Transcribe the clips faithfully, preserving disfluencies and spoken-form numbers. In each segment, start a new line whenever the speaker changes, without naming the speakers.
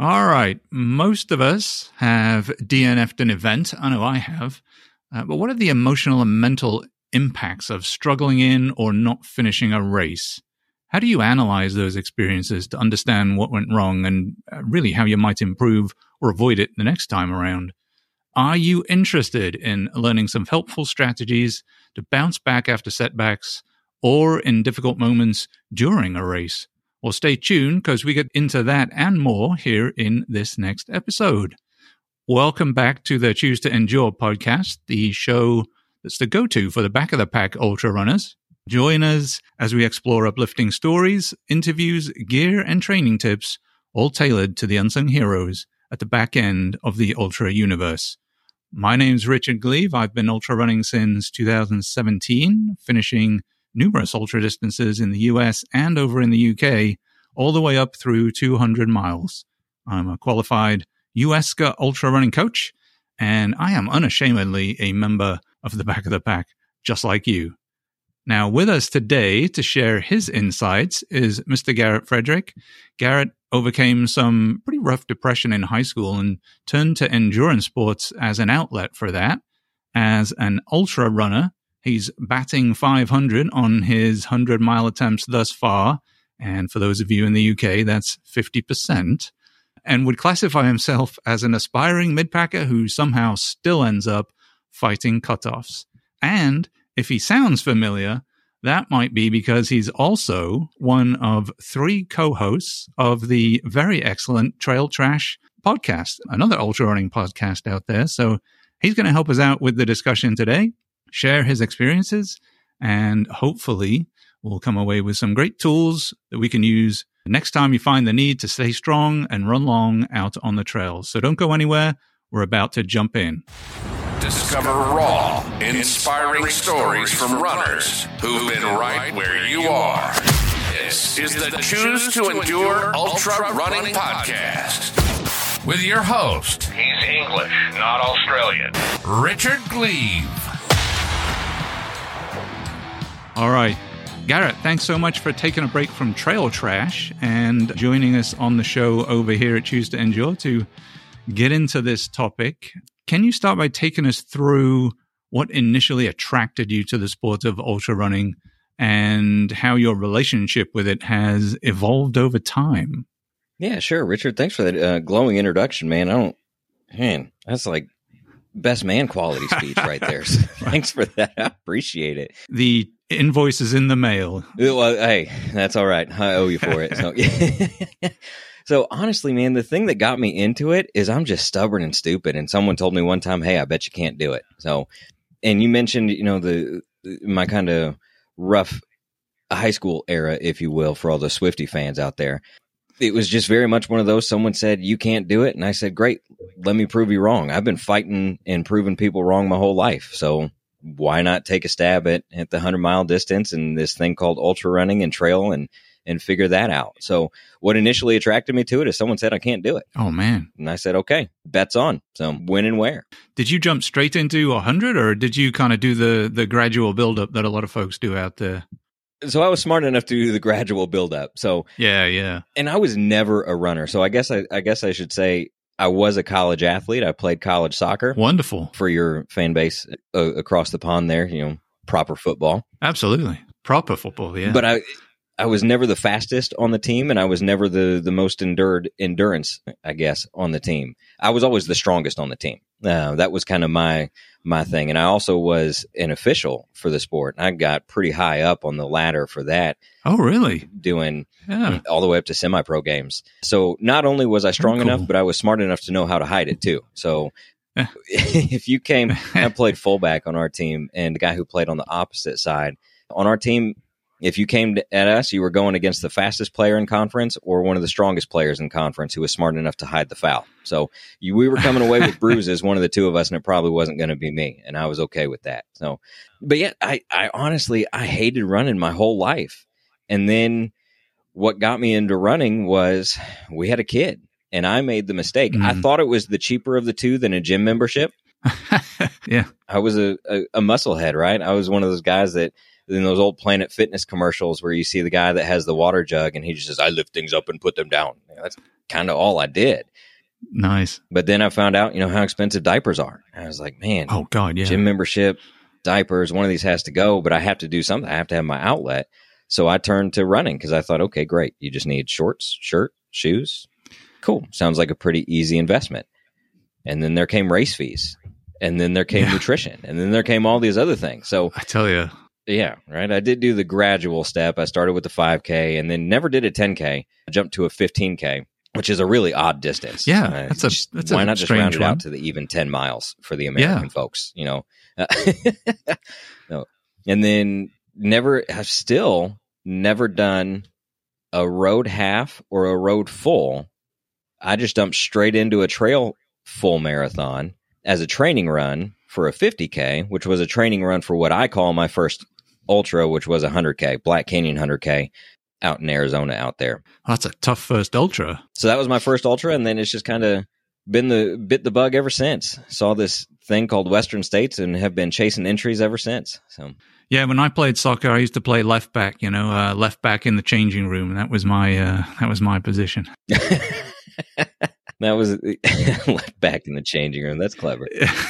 All right. Most of us have D N F'd an event. I know I have. Uh, but what are the emotional and mental impacts of struggling in or not finishing a race? How do you analyze those experiences to understand what went wrong and uh, really how you might improve or avoid it the next time around? Are you interested in learning some helpful strategies to bounce back after setbacks or in difficult moments during a race? Well, stay tuned because we get into that and more here in this next episode. Welcome back to the Choose to Endure podcast, the show that's the go-to for the back-of-the-pack ultra runners. Join us as we explore uplifting stories, interviews, gear, and training tips, all tailored to the unsung heroes at the back end of the ultra universe. My name's Richard Gleave. I've been ultra running since two thousand seventeen, finishing numerous ultra distances in the U S and over in the U K, all the way up through two hundred miles. I'm a qualified U S C A ultra running coach, and I am unashamedly a member of the back of the pack, just like you. Now, with us today to share his insights is Mister Garrett Frederick. Garrett overcame some pretty rough depression in high school and turned to endurance sports as an outlet for that. As an ultra runner, he's batting five hundred on his hundred-mile attempts thus far, and for those of you in the U K, that's fifty percent, and would classify himself as an aspiring mid-packer who somehow still ends up fighting cutoffs. And if he sounds familiar, that might be because he's also one of three co-hosts of the very excellent Trail Trash podcast, another ultra running podcast out there. So he's going to help us out with the discussion today, share his experiences, and hopefully we'll come away with some great tools that we can use next time you find the need to stay strong and run long out on the trails. So don't go anywhere. We're about to jump in.
Discover raw, inspiring stories from runners who've been right where you are. This is the Choose to Endure Ultra Running Podcast with your host. He's English, not Australian. Richard Gleave.
All right. Garrett, thanks so much for taking a break from Trail Trash and joining us on the show over here at Choose to Endure to get into this topic. Can you start by taking us through what initially attracted you to the sport of ultra running and how your relationship with it has evolved over time?
Yeah, sure, Richard. Thanks for that uh, glowing introduction, man. I don't, man, that's like best man quality speech right there. So thanks for that. I appreciate it.
The invoice is in the mail.
Well, hey, that's all right. I owe you for it. So, so honestly, man, the thing that got me into it is I'm just stubborn and stupid. And someone told me one time, hey, I bet you can't do it. So, and you mentioned, you know, the my kind of rough high school era, if you will, for all the Swiftie fans out there. It was just very much one of those, someone said, you can't do it. And I said, great, let me prove you wrong. I've been fighting and proving people wrong my whole life. So why not take a stab at, at the hundred mile distance and this thing called ultra running and trail and, and figure that out. So what initially attracted me to it is someone said, I can't do it.
Oh, man.
And I said, okay, bet's on. So when and where.
Did you jump straight into one hundred or did you kind of do the, the gradual buildup that a lot of folks do out there?
So I was smart enough to do the gradual buildup. So
yeah, yeah.
And I was never a runner. So I guess I, I guess I should say I was a college athlete. I played college soccer.
Wonderful.
For your fan base uh, across the pond there, you know, proper football.
Absolutely. Proper football, yeah.
But I I was never the fastest on the team, and I was never the, the most endured endurance, I guess, on the team. I was always the strongest on the team. Uh, that was kind of my my thing. And I also was an official for the sport. I got pretty high up on the ladder for that.
Oh, really?
Doing
yeah.
all the way up to semi-pro games. So not only was I strong
Very cool.
enough, but I was smart enough to know how to hide it too. So if you came, I played fullback on our team, and the guy who played on the opposite side on our team, if you came to, at us, you were going against the fastest player in conference or one of the strongest players in conference who was smart enough to hide the foul. So you, we were coming away with bruises, one of the two of us, and it probably wasn't going to be me. And I was okay with that. So, but yeah, I, I honestly, I hated running my whole life. And then what got me into running was we had a kid, and I made the mistake. Mm. I thought it was the cheaper of the two than a gym membership.
Yeah.
I was a, a, a musclehead, right? I was one of those guys that in those old Planet Fitness commercials where you see the guy that has the water jug and he just says, I lift things up and put them down. You know, that's kind of all I did.
Nice.
But then I found out, you know, how expensive diapers are. I was like, man,
oh God, yeah.
Gym membership, diapers, one of these has to go, but I have to do something. I have to have my outlet. So I turned to running because I thought, okay, great. You just need shorts, shirt, shoes. Cool. Sounds like a pretty easy investment. And then there came race fees. And then there came yeah. nutrition. And then there came all these other things. So
I tell you.
Yeah, right. I did do the gradual step. I started with the five K and then never did a ten K. I jumped to a fifteen K, which is a really odd distance.
Yeah,
uh,
that's a that's
why
a
not just round it
one.
out to the even ten miles for the American yeah. folks, you know? no. And then never, I've still never done a road half or a road full. I just jumped straight into a trail full marathon as a training run for a fifty K, which was a training run for what I call my first ultra, which was a one hundred K, Black Canyon one hundred K out in Arizona out there.
That's a tough first ultra.
So that was my first ultra, and then it's just kind of been the bit the bug ever since. Saw this thing called Western States and have been chasing entries ever since. So
yeah, when I played soccer, I used to play left back, you know, uh, left back in the changing room. That was my uh, that was my position.
That was left back in the changing room. That's clever.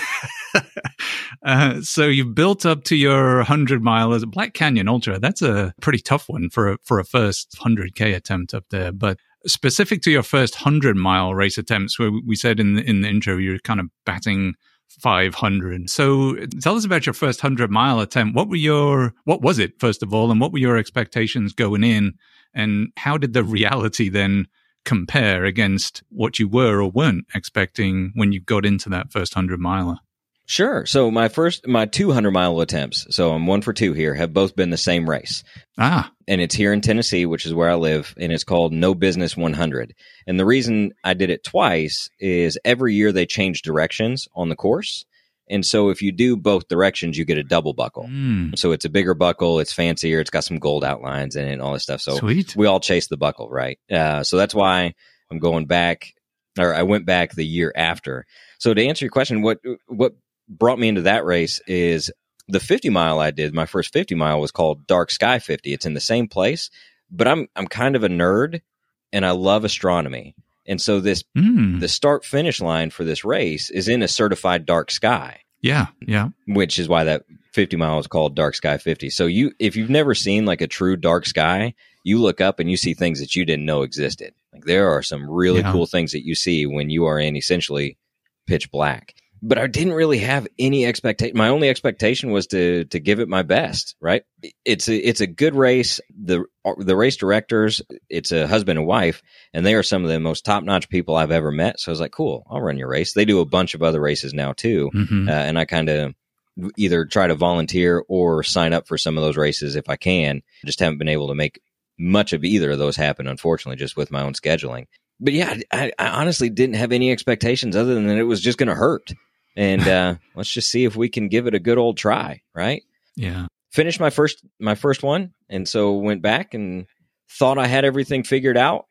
uh, so you built up to your one hundred mile as a Black Canyon Ultra. That's a pretty tough one for a, for a first one hundred K attempt up there. But specific to your first one hundred mile race attempts, where we said in the, in the intro, you're kind of batting five hundred. So tell us about your first one hundred mile attempt. What were your, what was it, first of all, and what were your expectations going in? And how did the reality then compare against what you were or weren't expecting when you got into that first one hundred miler?
Sure. So my first, my two hundred mile attempts, so I'm one for two here, have both been the same race.
Ah.
And it's here in Tennessee, which is where I live, and it's called No Business one hundred. And the reason I did it twice is every year they change directions on the course. And so if you do both directions, you get a double buckle.
Mm.
So it's a bigger buckle, it's fancier, it's got some gold outlines in it and all this stuff. So
Sweet.
We all chase the buckle, right? Uh, so that's why I'm going back, or I went back the year after. So to answer your question, what what brought me into that race is the fifty mile I did. My first fifty mile was called Dark Sky fifty. It's in the same place, but I'm I'm kind of a nerd and I love astronomy. And so this
mm.
the start finish line for this race is in a certified dark sky.
Yeah, yeah.
Which is why that fifty mile is called Dark Sky fifty. So you, if you've never seen like a true dark sky, you look up and you see things that you didn't know existed. Like there are some really
yeah.
cool things that you see when you are in essentially pitch black. But I didn't really have any expectation. My only expectation was to to give it my best, right? It's a, it's a good race. The the race directors, it's a husband and wife, and they are some of the most top-notch people I've ever met. So I was like, cool, I'll run your race. They do a bunch of other races now too.
Mm-hmm.
Uh, and I kind of either try to volunteer or sign up for some of those races if I can. I just haven't been able to make much of either of those happen, unfortunately, just with my own scheduling. But yeah, I, I honestly didn't have any expectations other than that it was just going to hurt. And uh, let's just see if we can give it a good old try, right?
Yeah.
Finished my first my first one, and so went back and thought I had everything figured out,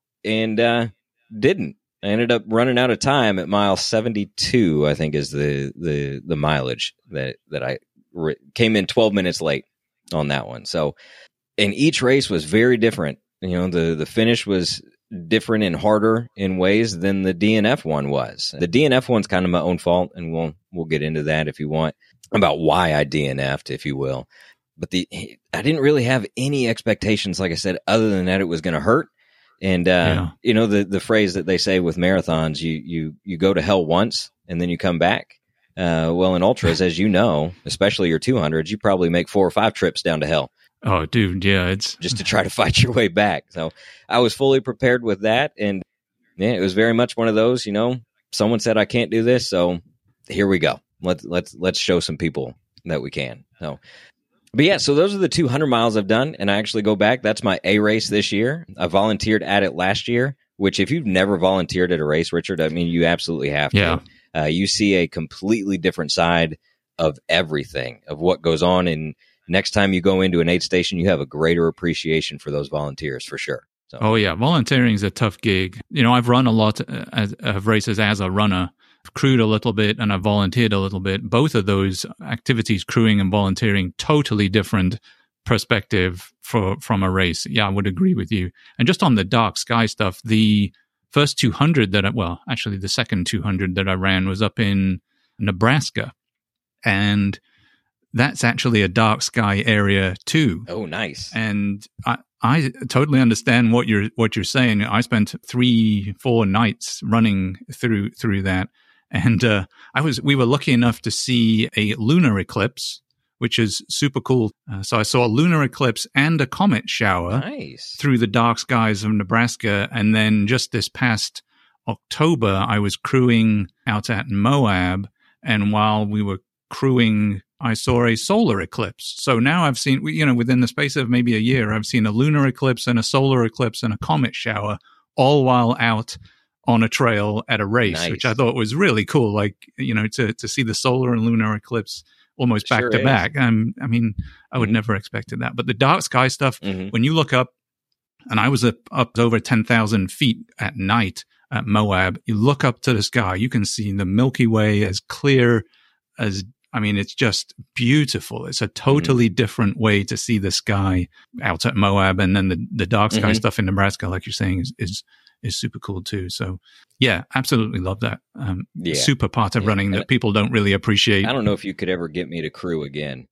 and uh, didn't. I ended up running out of time at mile seventy-two, I think is the the the mileage that that I re- came in twelve minutes late on that one. So, and each race was very different. You know, the the finish was different and harder in ways than the D N F one was. The D N F one's kind of my own fault, and we'll we'll get into that if you want, about why I D N F'd, if you will. But the I didn't really have any expectations, like I said, other than that it was going to hurt. And uh,
yeah.
you know the the phrase that they say with marathons, you you you go to hell once and then you come back. Uh, well, in ultras, as you know, especially your two hundreds, you probably make four or five trips down to hell.
Oh, dude, yeah, it's
just to try to fight your way back. So I was fully prepared with that. And yeah, it was very much one of those, you know, someone said I can't do this. So here we go. Let's, let's, let's show some people that we can. So, but yeah, so those are the two hundred miles I've done. And I actually go back. That's my A race this year. I volunteered at it last year, which if you've never volunteered at a race, Richard, I mean, you absolutely have to.
Yeah.
Uh, you see a completely different side of everything, of what goes on in. Next time you go into an aid station, you have a greater appreciation for those volunteers, for sure. So.
Oh, yeah. Volunteering is a tough gig. You know, I've run a lot of races as a runner. I've crewed a little bit and I've volunteered a little bit. Both of those activities, crewing and volunteering, totally different perspective for from a race. Yeah, I would agree with you. And just on the dark sky stuff, the first two hundred that I, well, actually the second two hundred that I ran was up in Nebraska. And that's actually a dark sky area too.
Oh, nice.
And I, I totally understand what you're what you're saying. I spent three, four nights running through through that, and uh, I was we were lucky enough to see a lunar eclipse, which is super cool. Uh, so I saw a lunar eclipse and a comet shower
nice.
through the dark skies of Nebraska, and then just this past October, I was crewing out at Moab, and while we were crewing, I saw a solar eclipse. So now I've seen, you know, within the space of maybe a year, I've seen a lunar eclipse and a solar eclipse and a comet shower, all while out on a trail at a race, nice. Which I thought was really cool. Like, you know, to, to see the solar and lunar eclipse almost back sure to is. back. Um, I mean, I would mm-hmm. never expected that. But the dark sky stuff, mm-hmm. when you look up, and I was up, up over ten thousand feet at night at Moab, you look up to the sky, you can see the Milky Way as clear as I mean, it's just beautiful. It's a totally mm-hmm. different way to see the sky out at Moab, and then the, the dark sky mm-hmm. stuff in Nebraska, like you're saying, is is is super cool too. So, yeah, absolutely love that. Um, yeah. Super part of yeah. running that people don't really appreciate.
I don't know if you could ever get me to crew again.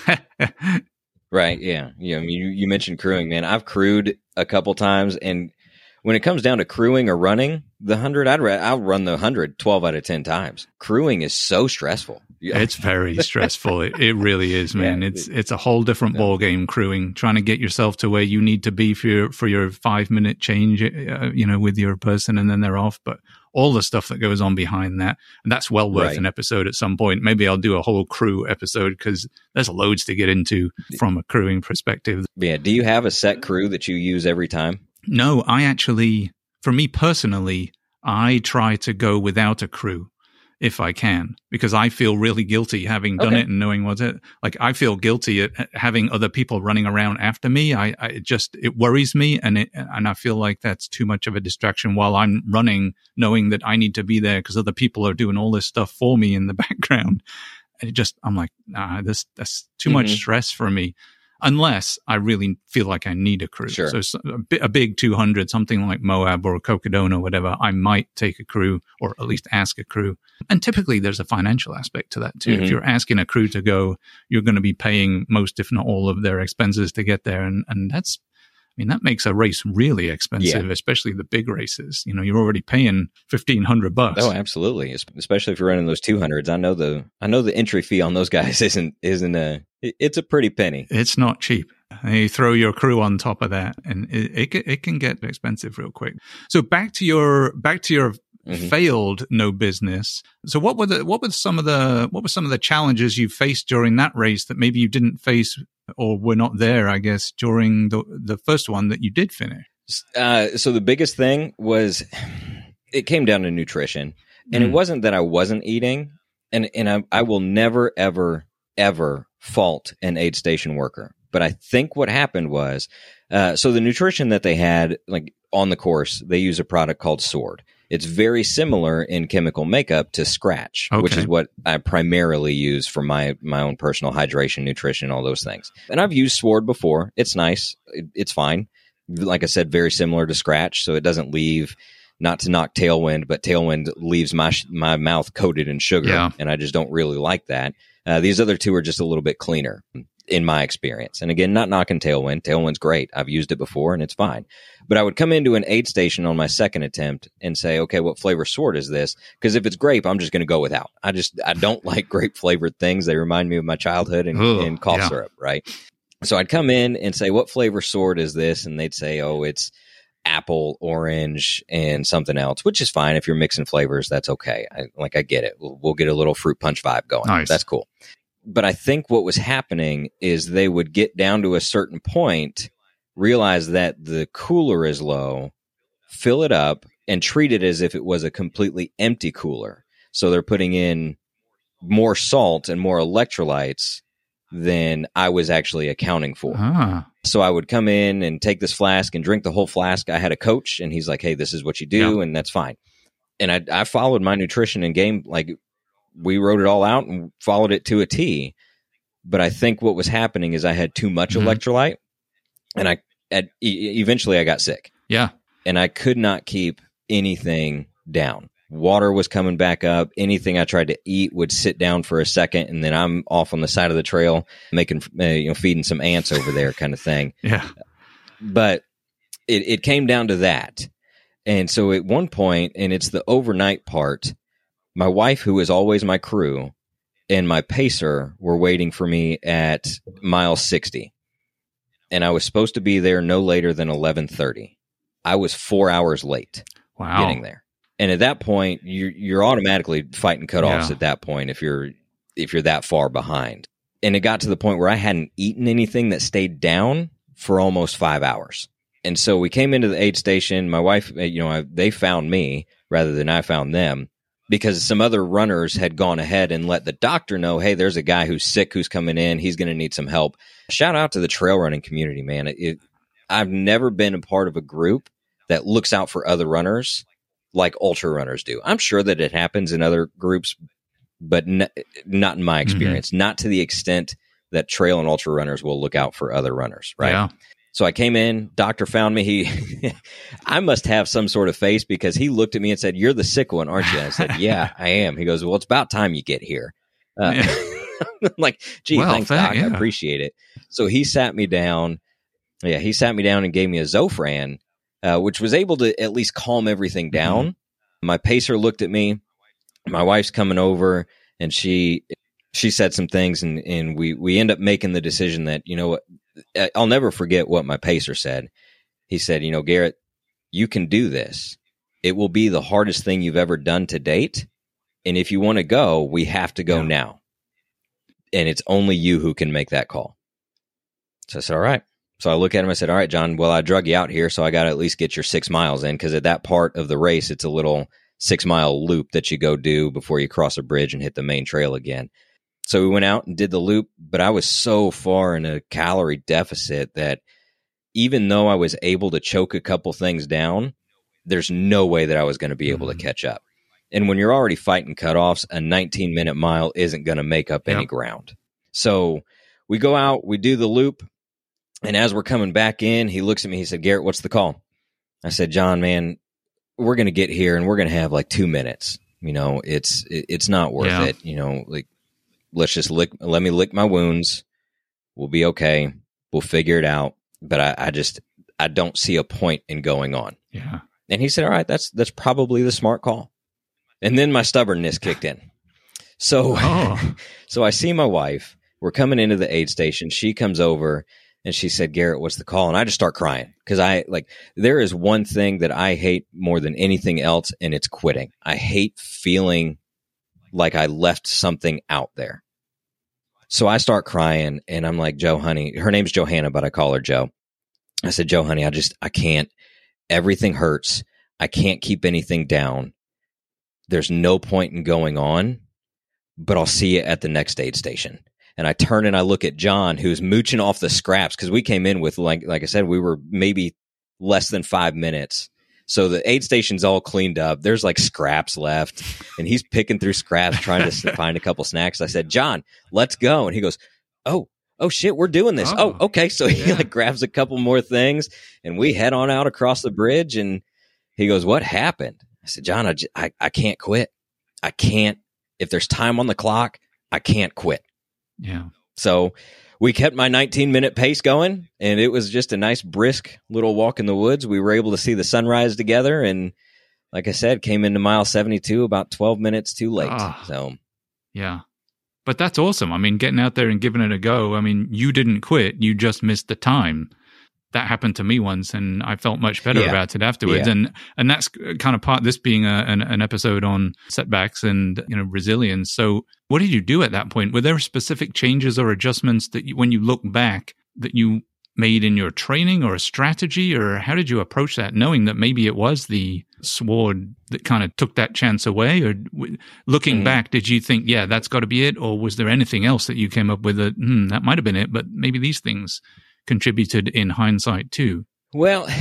Right? Yeah. Yeah. I mean, you, you mentioned crewing, man. I've crewed a couple times, and when it comes down to crewing or running the hundred, I'd ra- I'll run the hundred twelve out of ten times. Crewing is so stressful.
It's very stressful. It, it really is, man. Yeah, it's it, it's a whole different no. ball game. Crewing, trying to get yourself to where you need to be for your for your five minute change, uh, you know, with your person, and then they're off. But all the stuff that goes on behind that, and that's well worth right. an episode at some point. Maybe I'll do a whole crew episode because there's loads to get into from a crewing perspective.
Yeah. Do you have a set crew that you use every time?
No, I actually, for me personally, I try to go without a crew if I can, because I feel really guilty having done
okay.
it and knowing what's it. Like, I feel guilty at having other people running around after me. I, I it just, it worries me, and it, and I feel like that's too much of a distraction while I'm running, knowing that I need to be there because other people are doing all this stuff for me in the background. And it just, I'm like, nah, this, that's too mm-hmm. much stress for me. Unless I really feel like I need a crew.
Sure.
So a, a big two hundred, something like Moab or Cocodona or whatever, I might take a crew or at least ask a crew. And typically there's a financial aspect to that too. Mm-hmm. If you're asking a crew to go, you're going to be paying most, if not all, of their expenses to get there. And, and that's, I mean, that makes a race really expensive, yeah. especially the big races. You know, you're already paying fifteen hundred bucks.
Oh, absolutely. Especially if you're running those two hundreds. I know the, I know the entry fee on those guys isn't, isn't a, it's a pretty penny.
It's not cheap. And you throw your crew on top of that, and it, it, it can get expensive real quick. So back to your, back to your mm-hmm. failed no business. So what were the, what were some of the, what were some of the challenges you faced during that race that maybe you didn't face or were not there, I guess, during the the first one that you did finish?
Uh, so the biggest thing was it came down to nutrition. And mm. it wasn't that I wasn't eating. And, and I, I will never, ever, ever fault an aid station worker. But I think what happened was, uh, so the nutrition that they had, like on the course, they use a product called Sword. It's very similar in chemical makeup to Scratch, okay. which is what I primarily use for my, my own personal hydration, nutrition, all those things. And I've used Sword before. It's nice. It, it's fine. Like I said, very similar to Scratch. So it doesn't leave, not to knock Tailwind, but Tailwind leaves my my mouth coated in sugar.
Yeah.
And I just don't really like that. Uh, these other two are just a little bit cleaner in my experience. And again, not knocking Tailwind. Tailwind's great. I've used it before and it's fine. But I would come into an aid station on my second attempt and say, okay, what flavor Sword is this? Because if it's grape, I'm just going to go without. I just, I don't like grape flavored things. They remind me of my childhood and, Ugh, and cough yeah. syrup, right? So I'd come in and say, what flavor Sword is this? And they'd say, oh, it's apple, orange, and something else, which is fine. If you're mixing flavors, that's okay. I, like, I get it. We'll, we'll get a little fruit punch vibe going.
Nice.
That's cool. But I think what was happening is they would get down to a certain point, realize that the cooler is low, fill it up, and treat it as if it was a completely empty cooler. So they're putting in more salt and more electrolytes than I was actually accounting for.
Ah.
So I would come in and take this flask and drink the whole flask. I had a coach, and he's like, hey, this is what you do, yeah. and that's fine. and I, I followed my nutrition and game, like we wrote it all out and followed it to a T. But I think what was happening is I had too much mm-hmm. electrolyte, and I at, e- eventually I got sick.
Yeah.
And I could not keep anything down. Water was coming back up. Anything I tried to eat would sit down for a second, and then I'm off on the side of the trail making, uh, you know, feeding some ants over there, kind of thing.
Yeah.
But it, it came down to that, and so at one point, and it's the overnight part. My wife, who is always my crew, and my pacer were waiting for me at mile sixty, and I was supposed to be there no later than eleven thirty. I was four hours late.
Wow.
Getting there. And at that point, you're, you're automatically fighting cutoffs
yeah.
at that point if you're if you're that far behind. And it got to the point where I hadn't eaten anything that stayed down for almost five hours. And so we came into the aid station. My wife, you know, I, they found me rather than I found them because some other runners had gone ahead and let the doctor know, hey, there's a guy who's sick who's coming in. He's going to need some help. Shout out to the trail running community, man. It, it, I've never been a part of a group that looks out for other runners like ultra runners do. I'm sure that it happens in other groups, but n- not in my experience, mm-hmm. not to the extent that trail and ultra runners will look out for other runners. Right.
Yeah.
So I came in, doctor found me. He, I must have some sort of face because he looked at me and said, "You're the sick one, aren't you?" I said, "Yeah, I am." He goes, "Well, it's about time you get here." Uh, yeah. I'm like, gee, well, thanks, that, Doc. Yeah. I appreciate it. So he sat me down. Yeah. He sat me down and gave me a Zofran. Uh, which was able to at least calm everything down. Mm-hmm. My pacer looked at me. My wife's coming over, and she she said some things, and, and we, we end up making the decision that, you know what, I'll never forget what my pacer said. He said, you know, Garrett, you can do this. It will be the hardest thing you've ever done to date, and if you want to go, we have to go yeah. now. And it's only you who can make that call. So I said, all right. So I look at him, I said, all right, John, well, I drug you out here, so I got to at least get your six miles in, because at that part of the race, it's a little six-mile loop that you go do before you cross a bridge and hit the main trail again. So we went out and did the loop, but I was so far in a calorie deficit that even though I was able to choke a couple things down, there's no way that I was going to be able mm-hmm. to catch up. And when you're already fighting cutoffs, a nineteen-minute mile isn't going to make up yep. any ground. So we go out, we do the loop. And as we're coming back in, he looks at me, he said, Garrett, what's the call? I said, John, man, we're going to get here and we're going to have like two minutes. You know, it's, it, it's not worth yeah. it. You know, like, let's just lick, let me lick my wounds. We'll be okay. We'll figure it out. But I, I just, I don't see a point in going on.
Yeah.
And he said, all right, that's, that's probably the smart call. And then my stubbornness kicked in. So, oh. so I see my wife, we're coming into the aid station. She comes over. And she said, Garrett, what's the call? And I just start crying because I like, there is one thing that I hate more than anything else, and it's quitting. I hate feeling like I left something out there. So I start crying and I'm like, Joe, honey, her name's Johanna, but I call her Joe. I said, Joe, honey, I just, I can't, everything hurts. I can't keep anything down. There's no point in going on, but I'll see you at the next aid station. And I turn and I look at John, who's mooching off the scraps, because we came in with, like like I said, we were maybe less than five minutes. So the aid station's all cleaned up. There's like scraps left, and he's picking through scraps, trying to find a couple snacks. I said, John, let's go. And he goes, oh, oh shit, we're doing this. Oh, oh okay. So he yeah. like grabs a couple more things, and we head on out across the bridge. And he goes, what happened? I said, John, I, just, I, I can't quit. I can't. If there's time on the clock, I can't quit.
Yeah.
So we kept my nineteen minute pace going, and it was just a nice brisk little walk in the woods. We were able to see the sunrise together. And like I said, came into mile seventy-two about twelve minutes too late. Ah, so,
yeah, but that's awesome. I mean, getting out there and giving it a go. I mean, you didn't quit. You just missed the time. That happened to me once, and I felt much better yeah. about it afterwards. Yeah. And and that's kind of part, this being a, an, an episode on setbacks and, you know, resilience. So what did you do at that point? Were there specific changes or adjustments that you, when you look back, that you made in your training or a strategy, or how did you approach that, knowing that maybe it was the sword that kind of took that chance away? Or w- looking mm-hmm. back, did you think, yeah, that's got to be it? Or was there anything else that you came up with that, hmm, that might have been it, but maybe these things contributed in hindsight too?
Well,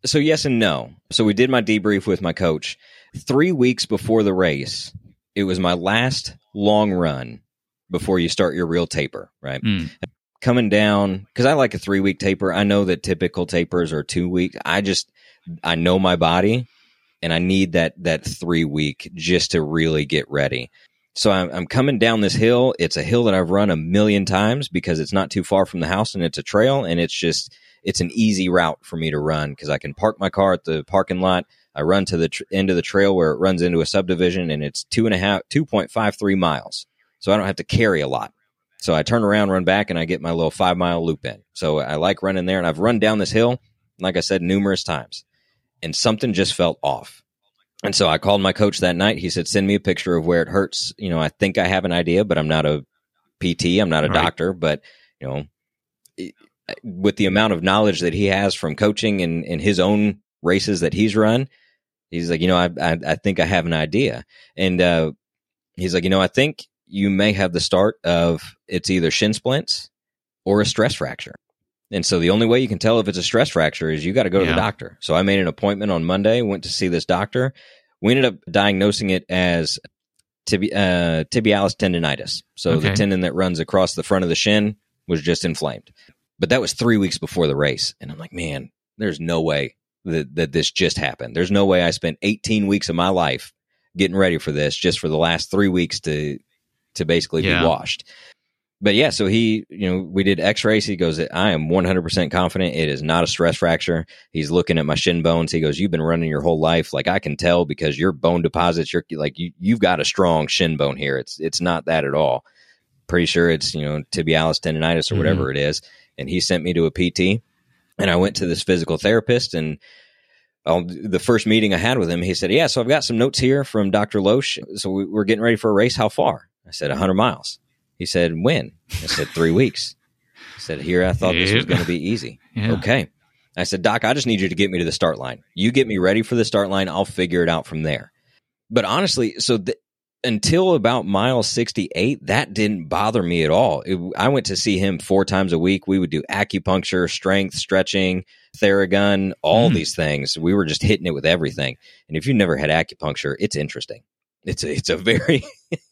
So yes and no. So we did my debrief with my coach. Three weeks before the race, it was my last long run before you start your real taper, right?
Mm.
Coming down, because I like a three-week taper. I know that typical tapers are two weeks. I just, I know my body, and I need that that three-week just to really get ready. So I'm, I'm coming down this hill. It's a hill that I've run a million times because it's not too far from the house, and it's a trail, and it's just, it's an easy route for me to run because I can park my car at the parking lot. I run to the tr- end of the trail where it runs into a subdivision, and it's two and a half, two point five three miles. So I don't have to carry a lot. So I turn around, run back, and I get my little five mile loop in. So I like running there, and I've run down this hill, like I said, numerous times, and something just felt off. And so I called my coach that night. He said, send me a picture of where it hurts. You know, I think I have an idea, but I'm not a P T. I'm not a
Right.
doctor, but you know, it, with the amount of knowledge that he has from coaching and, and his own races that he's run, he's like, you know, I, I, I think I have an idea. And uh, he's like, you know, I think you may have the start of it's either shin splints or a stress fracture. And so the only way you can tell if it's a stress fracture is you got to go to
Yeah.
the doctor. So I made an appointment on Monday, went to see this doctor. We ended up diagnosing it as tibi- uh, tibialis tendinitis. So
Okay.
the tendon that runs across the front of the shin was just inflamed. But that was three weeks before the race. And I'm like, man, there's no way that, that this just happened. There's no way I spent eighteen weeks of my life getting ready for this just for the last three weeks to to basically
Yeah.
be washed. But yeah, so he, you know, we did x-rays. He goes, I am one hundred percent confident it is not a stress fracture. He's looking at my shin bones. He goes, you've been running your whole life. Like I can tell because your bone deposits, you're like, you, you've got a strong shin bone here. It's, it's not that at all. Pretty sure it's, you know, tibialis tendinitis or whatever
Mhm.
it is. And he sent me to a P T, and I went to this physical therapist, and I'll, the first meeting I had with him, he said, yeah, so I've got some notes here from Doctor Loesch. So we, we're getting ready for a race. How far? I said, one hundred miles. He said, when? I said, three weeks. He said, here, I thought this was
Yeah.
going to be easy.
Yeah.
Okay. I said, Doc, I just need you to get me to the start line. You get me ready for the start line. I'll figure it out from there. But honestly, so th- until about mile sixty-eight, that didn't bother me at all. It, I went to see him four times a week. We would do acupuncture, strength, stretching, Theragun, all
Mm.
these things. We were just hitting it with everything. And if you've never had acupuncture, it's interesting. It's a, it's a very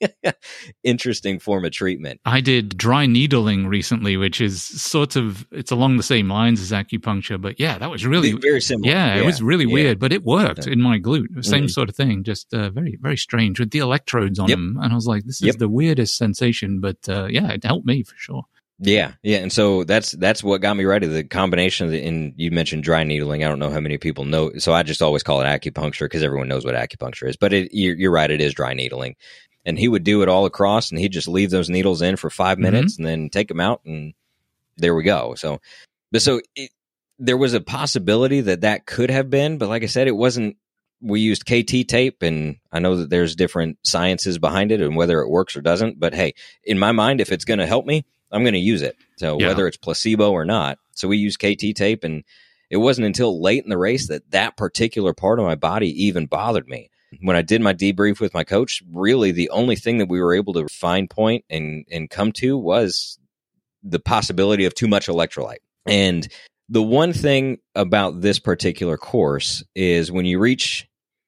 interesting form of treatment.
I did dry needling recently, which is sort of, it's along the same lines as acupuncture, but yeah, that was really,
Very similar.
yeah, it was really
yeah.
weird, but it worked
Yeah.
in my glute. Same
Mhm.
sort of thing, just uh, very, very strange with the electrodes on
Yep.
them. And I was like, this is
Yep.
the weirdest sensation, but uh, yeah, it helped me for sure.
Yeah, yeah, and so that's that's what got me ready. The combination of the, and you mentioned dry needling. I don't know how many people know, so I just always call it acupuncture because everyone knows what acupuncture is. But it, you're, you're right, it is dry needling. And he would do it all across, and he'd just leave those needles in for five minutes, and then take them out, and there we go. So, but so it, there was a possibility that that could have been, but like I said, it wasn't. We used K T tape, and I know that there's different sciences behind it and whether it works or doesn't. But hey, in my mind, if it's going to help me, I'm going to use it. So
Yeah.
whether it's placebo or not. So we use K T tape, and it wasn't until late in the race that that particular part of my body even bothered me. When I did my debrief with my coach, really the only thing that we were able to fine point and, and come to was the possibility of too much electrolyte. And the one thing about this particular course is when you reach,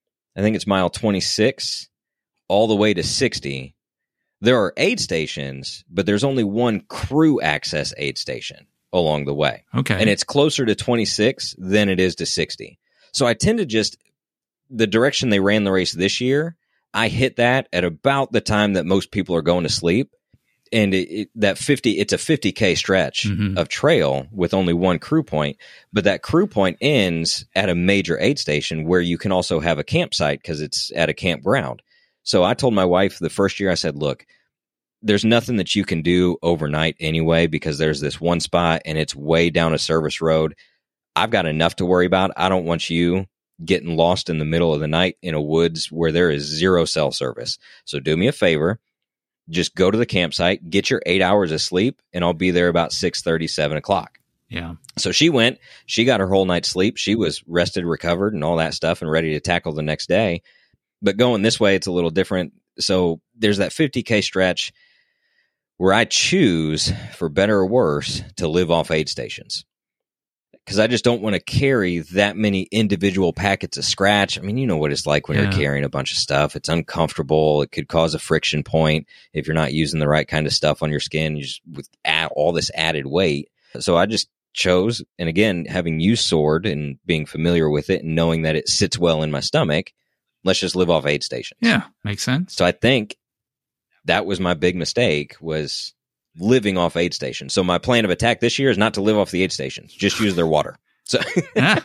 I think it's mile twenty-six, all the way to sixty, there are aid stations, but there's only one crew access aid station along the way.
Okay.
And it's closer to twenty-six than it is to sixty. So I tend to just, the direction they ran the race this year, I hit that at about the time that most people are going to sleep. And it, it, that fifty, it's a fifty K stretch
Mhm.
of trail with only one crew point, but that crew point ends at a major aid station where you can also have a campsite because it's at a campground. So I told my wife the first year, I said, look, there's nothing that you can do overnight anyway, because there's this one spot and it's way down a service road. I've got enough to worry about. I don't want you getting lost in the middle of the night in a woods where there is zero cell service. So do me a favor. Just go to the campsite, get your eight hours of sleep, and I'll be there about six thirty, seven o'clock.
yeah.
So she went, she got her whole night's sleep. She was rested, recovered, and all that stuff and ready to tackle the next day. But going this way, it's a little different. So there's that fifty K stretch where I choose, for better or worse, to live off aid stations. because I just don't want to carry that many individual packets of scratch. I mean, you know what it's like when
Yeah.
you're carrying a bunch of stuff. It's uncomfortable. It could cause a friction point if you're not using the right kind of stuff on your skin, you just with add all this added weight. So I just chose, and again, having used Sword and being familiar with it and knowing that it sits well in my stomach, let's just live off aid stations.
Yeah, makes sense.
So I think that was my big mistake, was living off aid stations. So my plan of attack this year is not to live off the aid stations, just use their water. So
Yeah.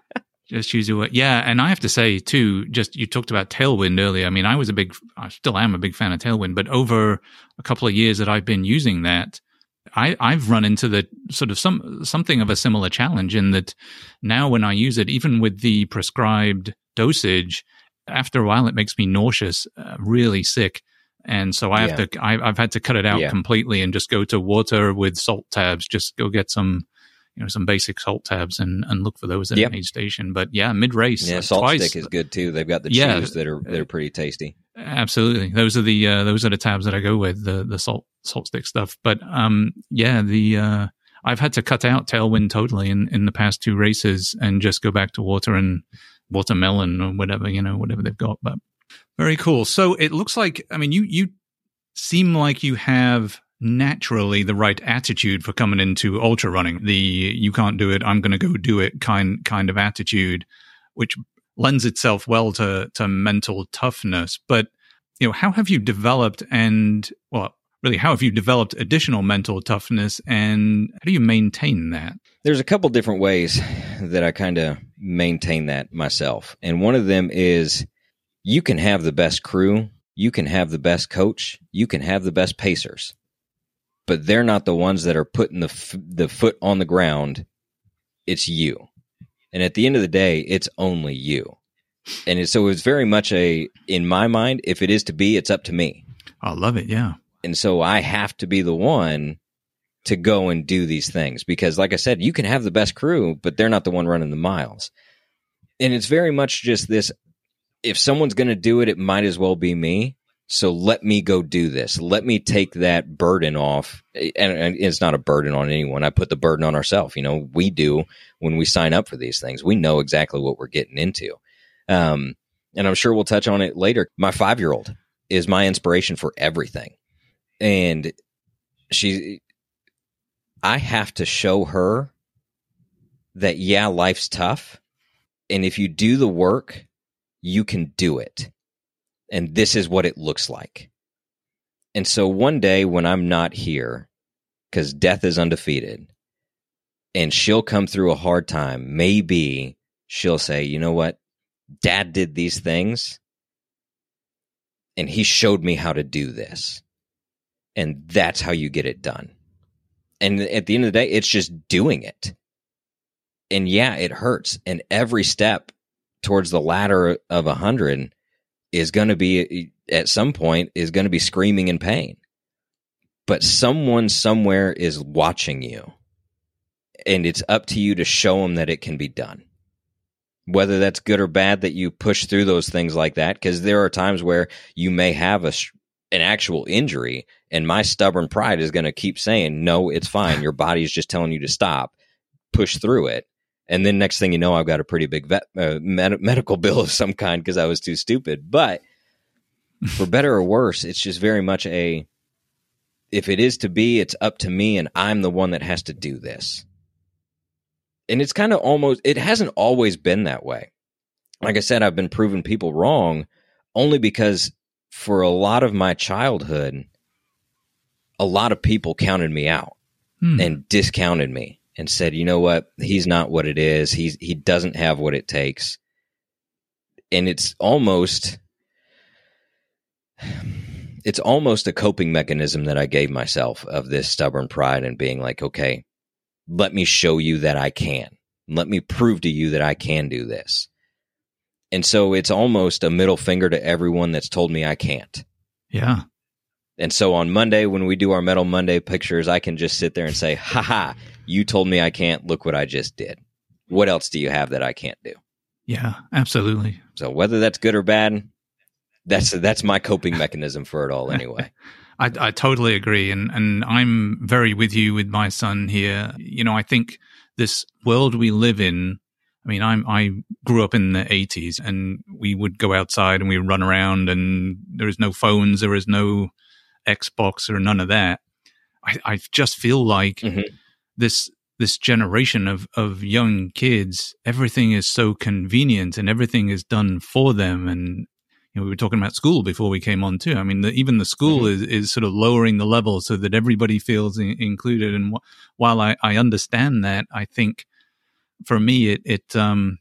Just use it. Yeah, and I have to say too, just you talked about Tailwind earlier. I mean, I was a big, I still am a big fan of Tailwind, but over a couple of years that I've been using that, I, I've run into the sort of some something of a similar challenge in that now when I use it, even with the prescribed dosage, after a while it makes me nauseous, uh, really sick. And so I have
Yeah.
to, I, I've had to cut it out
Yeah.
completely and just go to water with salt tabs. Just go get some, you know, some basic salt tabs and, and look for those at
Yep.
an aid station. But yeah, mid race,
yeah,
uh,
salt
twice,
stick is good too. They've got the
Yeah.
chews that are that are pretty tasty.
absolutely. Those are the uh, those are the tabs that I go with, the the salt salt stick stuff. But um, yeah, the uh, I've had to cut out Tailwind totally in, in the past two races and just go back to water and watermelon or whatever, you know, whatever they've got. But very cool. So it looks like, I mean, you you seem like you have naturally the right attitude for coming into ultra running. The you can't do it, I'm going to go do it kind kind of attitude, which lends itself well to to mental toughness. But you know, how have you developed and well, really, how have you developed additional mental toughness, and how do you maintain that?
There's a couple different ways that I kind of maintain that myself. And one of them is you can have the best crew, you can have the best coach, you can have the best pacers, but they're not the ones that are putting the f- the foot on the ground. It's you. And at the end of the day, it's only you. And it, so it's very much a, in my mind, if it is to be, it's up to me.
I love it. Yeah.
And so I have to be the one to go and do these things because, like I said, you can have the best crew, but they're not the one running the miles. And it's very much just this, if someone's going to do it, it might as well be me. So let me go do this. Let me take that burden off. And, and it's not a burden on anyone. I put the burden on ourselves. You know, we do when we sign up for these things. We know exactly what we're getting into. Um, and I'm sure we'll touch on it later. My five-year-old is my inspiration for everything. And she, I have to show her that, yeah, life's tough. And if you do the work, you can do it. And this is what it looks like. And so one day when I'm not here, because death is undefeated, and she'll come through a hard time, maybe she'll say, you know what? Dad did these things, and he showed me how to do this. And that's how you get it done. And at the end of the day, it's just doing it. And yeah, it hurts. And every step towards the ladder of a hundred is going to be, at some point, is going to be screaming in pain. But someone somewhere is watching you. And it's up to you to show them that it can be done. Whether that's good or bad that you push through those things like that, because there are times where you may have a an actual injury, and my stubborn pride is going to keep saying, no, it's fine. Your body is just telling you to stop, push through it. And then next thing you know, I've got a pretty big vet, uh, med- medical bill of some kind because I was too stupid. But for better or worse, it's just very much a, if it is to be, it's up to me, and I'm the one that has to do this. And it's kind of almost, it hasn't always been that way. Like I said, I've been proving people wrong only because for a lot of my childhood, a lot of people counted me out hmm. and discounted me and said, you know what, he's not what it is. He's, he doesn't have what it takes. And it's almost, it's almost a coping mechanism that I gave myself of this stubborn pride and being like, okay, let me show you that I can. Let me prove to you that I can do this. And so it's almost a middle finger to everyone that's told me I can't.
Yeah.
And so on Monday, when we do our Metal Monday pictures, I can just sit there and say, ha ha, you told me I can't. Look what I just did. What else do you have that I can't do?
Yeah, absolutely.
So whether that's good or bad, that's that's my coping mechanism for it all anyway.
I, I totally agree. And, and I'm very with you with my son here. You know, I think this world we live in. I mean, I'm, I grew up in the eighties, and we would go outside and we would run around, and there was no phones, there was no Xbox or none of that. I, I just feel like mm-hmm. this this generation of, of young kids, everything is so convenient and everything is done for them. And you know, we were talking about school before we came on too. I mean, the, even the school mm-hmm. is, is sort of lowering the level so that everybody feels in, included. And wh- while I, I understand that, I think for me, it it um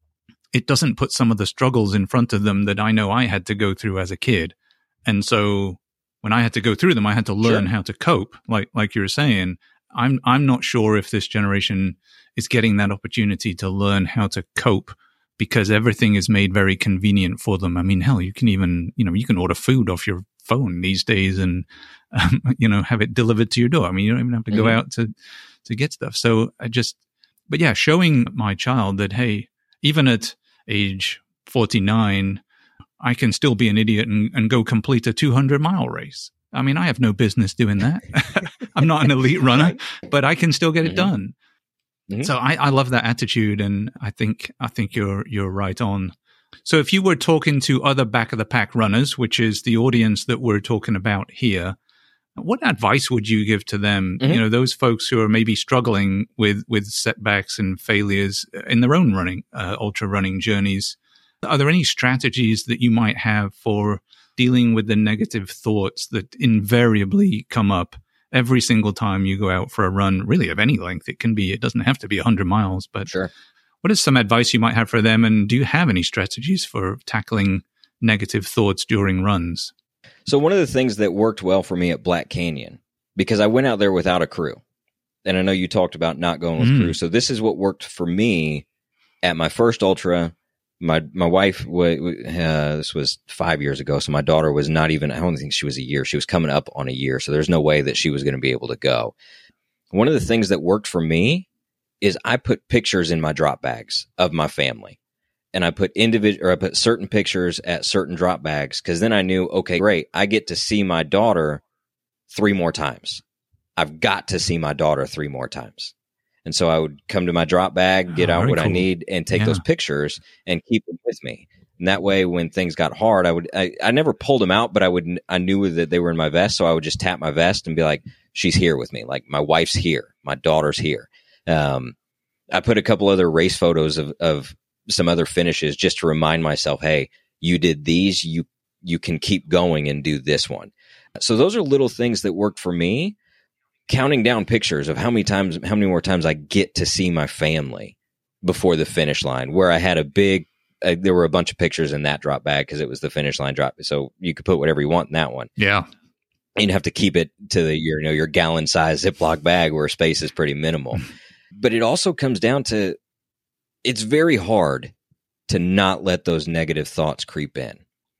it doesn't put some of the struggles in front of them that I know I had to go through as a kid. And so when I had to go through them, I had to learn sure. how to cope. Like like you were saying, I'm I'm not sure if this generation is getting that opportunity to learn how to cope, because everything is made very convenient for them. I mean, hell, you can even, you know, you can order food off your phone these days and, um, you know, have it delivered to your door. I mean, you don't even have to mm-hmm. go out to, to get stuff. So I just, but yeah, showing my child that, hey, even at age forty-nine, I can still be an idiot and, and go complete a two hundred mile race. I mean, I have no business doing that. I'm not an elite runner, but I can still get it mm-hmm. done. Mm-hmm. So I, I love that attitude, and I think I think you're you're right on. So if you were talking to other back of the pack runners, which is the audience that we're talking about here, what advice would you give to them? Mm-hmm. You know, those folks who are maybe struggling with with setbacks and failures in their own running uh, ultra running journeys. Are there any strategies that you might have for dealing with the negative thoughts that invariably come up every single time you go out for a run, really of any length? It can be, it doesn't have to be one hundred miles, but
sure.
What is some advice you might have for them? And do you have any strategies for tackling negative thoughts during runs?
So one of the things that worked well for me at Black Canyon, because I went out there without a crew, and I know you talked about not going with mm. crew. So this is what worked for me at my first ultra. My my wife, uh, this was five years ago, so my daughter was not even, I don't think she was a year. She was coming up on a year, so there's no way that she was going to be able to go. One of the things that worked for me is I put pictures in my drop bags of my family. And I put individual, or I put certain pictures at certain drop bags, because then I knew, okay, great, I get to see my daughter three more times. I've got to see my daughter three more times. And so I would come to my drop bag, get oh, out what cool. I need, and take yeah. those pictures and keep them with me. And that way, when things got hard, I would, I, I never pulled them out, but I would, I knew that they were in my vest. So I would just tap my vest and be like, she's here with me. Like, my wife's here. My daughter's here. Um, I put a couple other race photos of, of some other finishes just to remind myself, hey, you did these, you, you can keep going and do this one. So those are little things that worked for me. Counting down pictures of how many times, how many more times I get to see my family before the finish line, where I had a big, uh, there were a bunch of pictures in that drop bag because it was the finish line drop. So you could put whatever you want in that one.
Yeah.
And you have to keep it to the, your, you know, your gallon size Ziploc bag where space is pretty minimal. But it also comes down to, it's very hard to not let those negative thoughts creep in.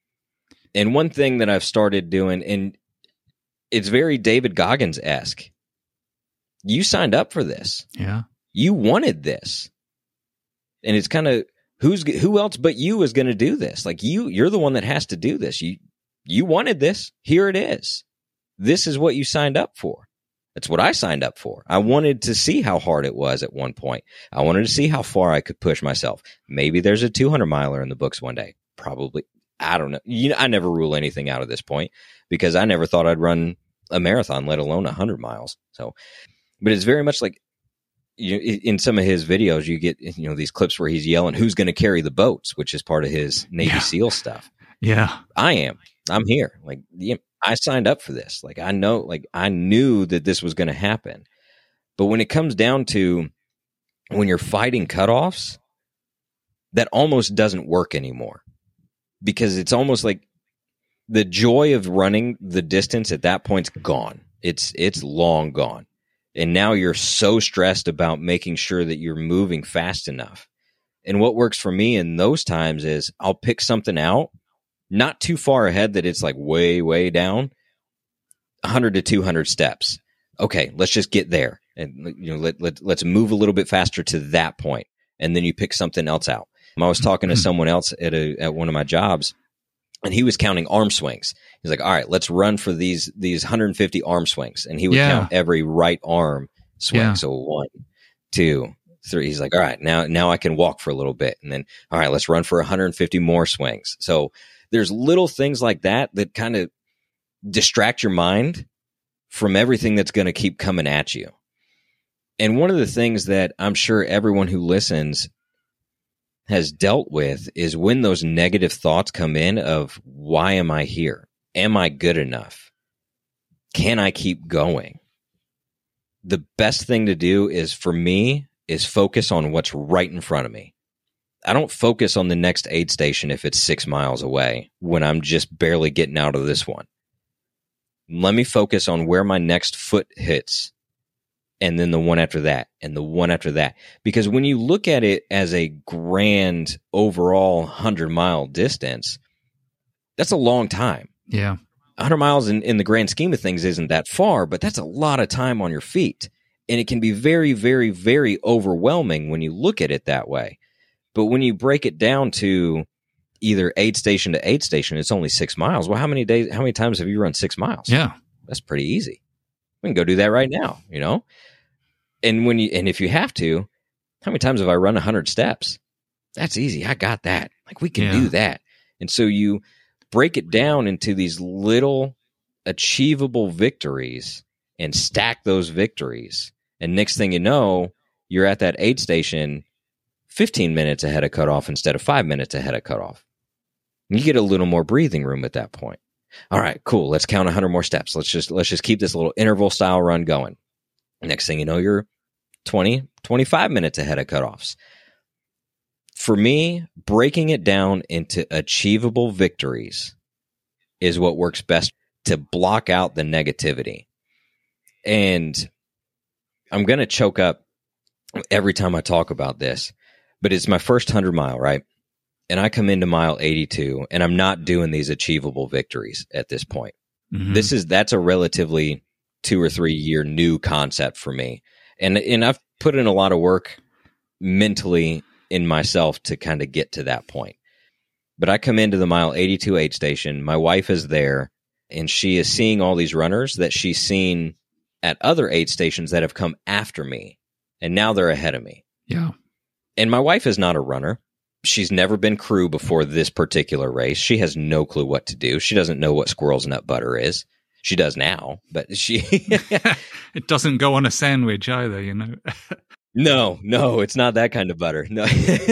And one thing that I've started doing, and it's very David Goggins-esque. You signed up for this.
Yeah.
You wanted this. And it's kind of, who's who else but you is going to do this? Like, you, you're the one that has to do this. You, you wanted this. Here it is. This is what you signed up for. That's what I signed up for. I wanted to see how hard it was at one point. I wanted to see how far I could push myself. Maybe there's a two hundred miler in the books one day. Probably. I don't know. You know, I never rule anything out at this point, because I never thought I'd run a marathon, let alone one hundred miles. So, but it's very much like, you, in some of his videos, you get, you know, these clips where he's yelling, who's going to carry the boats, which is part of his Navy yeah. SEAL stuff.
Yeah.
I am. I'm here. Like, yeah, I signed up for this. Like, I know, like, I knew that this was going to happen. But when it comes down to when you're fighting cutoffs, that almost doesn't work anymore, because it's almost like the joy of running the distance at that point's gone. It's, it's long gone. And now you're so stressed about making sure that you're moving fast enough. And what works for me in those times is I'll pick something out, not too far ahead that it's like way, way down, one hundred to two hundred steps. Okay, let's just get there. And, you know, let, let, let's move a little bit faster to that point. And then you pick something else out. I was talking to someone else at a, at one of my jobs, and he was counting arm swings. He's like, all right, let's run for these, these one hundred fifty arm swings. And he would yeah. count every right arm swing. Yeah. So one, two, Three. He's like, all right, now, now I can walk for a little bit. And then, all right, let's run for one hundred fifty more swings. So there's little things like that that kind of distract your mind from everything that's going to keep coming at you. And one of the things that I'm sure everyone who listens has dealt with is when those negative thoughts come in of, why am I here? Am I good enough? Can I keep going? The best thing to do is, for me, is focus on what's right in front of me. I don't focus on the next aid station if it's six miles away when I'm just barely getting out of this one. Let me focus on where my next foot hits, and then the one after that, and the one after that. Because when you look at it as a grand overall hundred-mile distance, that's a long time.
Yeah.
one hundred miles in, in the grand scheme of things isn't that far, but that's a lot of time on your feet. And it can be very, very, very overwhelming when you look at it that way. But when you break it down to either aid station to aid station, it's only six miles. Well, how many days, how many times have you run six miles?
Yeah.
That's pretty easy. We can go do that right now, you know? And when you, and if you have to, how many times have I run one hundred steps? That's easy. I got that. Like, we can
Yeah.
do that. And so you break it down into these little achievable victories and stack those victories. And next thing you know, you're at that aid station fifteen minutes ahead of cutoff instead of five minutes ahead of cutoff. And you get a little more breathing room at that point. All right, cool. Let's count one hundred more steps. Let's just, let's just keep this little interval style run going. Next thing you know, you're twenty, twenty-five minutes ahead of cutoffs. For me, breaking it down into achievable victories is what works best to block out the negativity. And I'm going to choke up every time I talk about this, but it's my first hundred mile, right? And I come into mile eighty-two, and I'm not doing these achievable victories at this point.
Mm-hmm.
This is, that's a relatively two or three year new concept for me. And, and I've put in a lot of work mentally in myself to kind of get to that point. But I come into the mile eighty-two aid station. My wife is there, and she is seeing all these runners that she's seen at other aid stations that have come after me. And now they're ahead of me.
Yeah.
And my wife is not a runner. She's never been crew before this particular race. She has no clue what to do. She doesn't know what squirrel's nut butter is. She does now, but she...
It doesn't go on a sandwich either, you know.
No, no, it's not that kind of butter. No,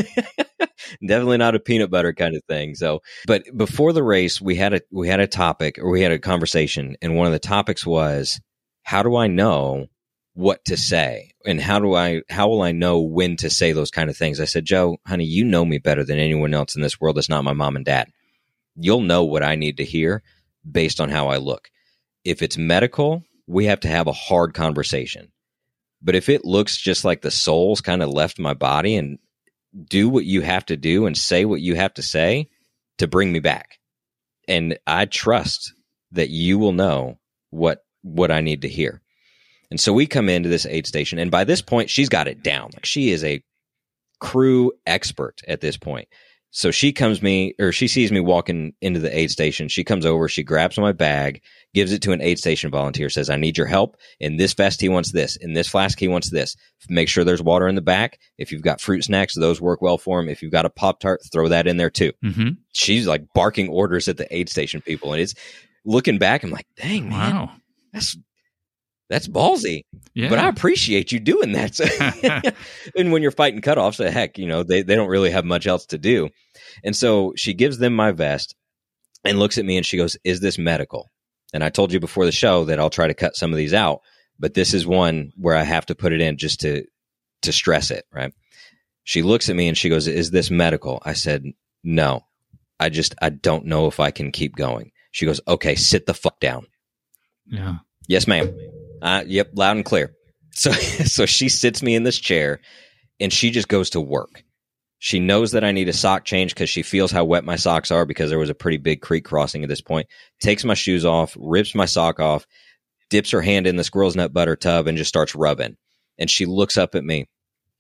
definitely not a peanut butter kind of thing. So, but before the race, we had a we had a topic, or we had a conversation, and one of the topics was, how do I know what to say, and how do I how will I know when to say those kind of things? I said, Joe, honey, you know me better than anyone else in this world that's not my mom and dad. You'll know what I need to hear based on how I look. If it's medical, we have to have a hard conversation. But if it looks just like the soul's kind of left my body, and do what you have to do and say what you have to say to bring me back. And I trust that you will know what what I need to hear. And so we come into this aid station, and by this point, she's got it down. Like, she is a crew expert at this point. So she comes me, or she sees me walking into the aid station. She comes over, she grabs my bag, gives it to an aid station volunteer, says, I need your help. In this vest, he wants this. In this flask, he wants this. Make sure there's water in the back. If you've got fruit snacks, those work well for him. If you've got a Pop-Tart, throw that in there too.
Mm-hmm.
She's like barking orders at the aid station people. And it's looking back, I'm like, dang, man,
Wow.
that's That's ballsy,
Yeah.
but I appreciate you doing that. So, and when you're fighting cutoffs, so heck, you know, they, they don't really have much else to do. And so she gives them my vest and looks at me and she goes, is this medical? And I told you before the show that I'll try to cut some of these out, but this is one where I have to put it in just to, to stress it. Right. She looks at me and she goes, is this medical? I said, no, I just, I don't know if I can keep going. She goes, okay, sit the fuck down.
Yeah.
Yes, ma'am. Uh, yep, loud and clear. So, so she sits me in this chair, and she just goes to work. She knows that I need a sock change because she feels how wet my socks are, because there was a pretty big creek crossing at this point. Takes my shoes off, rips my sock off, dips her hand in the squirrel's nut butter tub, and just starts rubbing. And she looks up at me,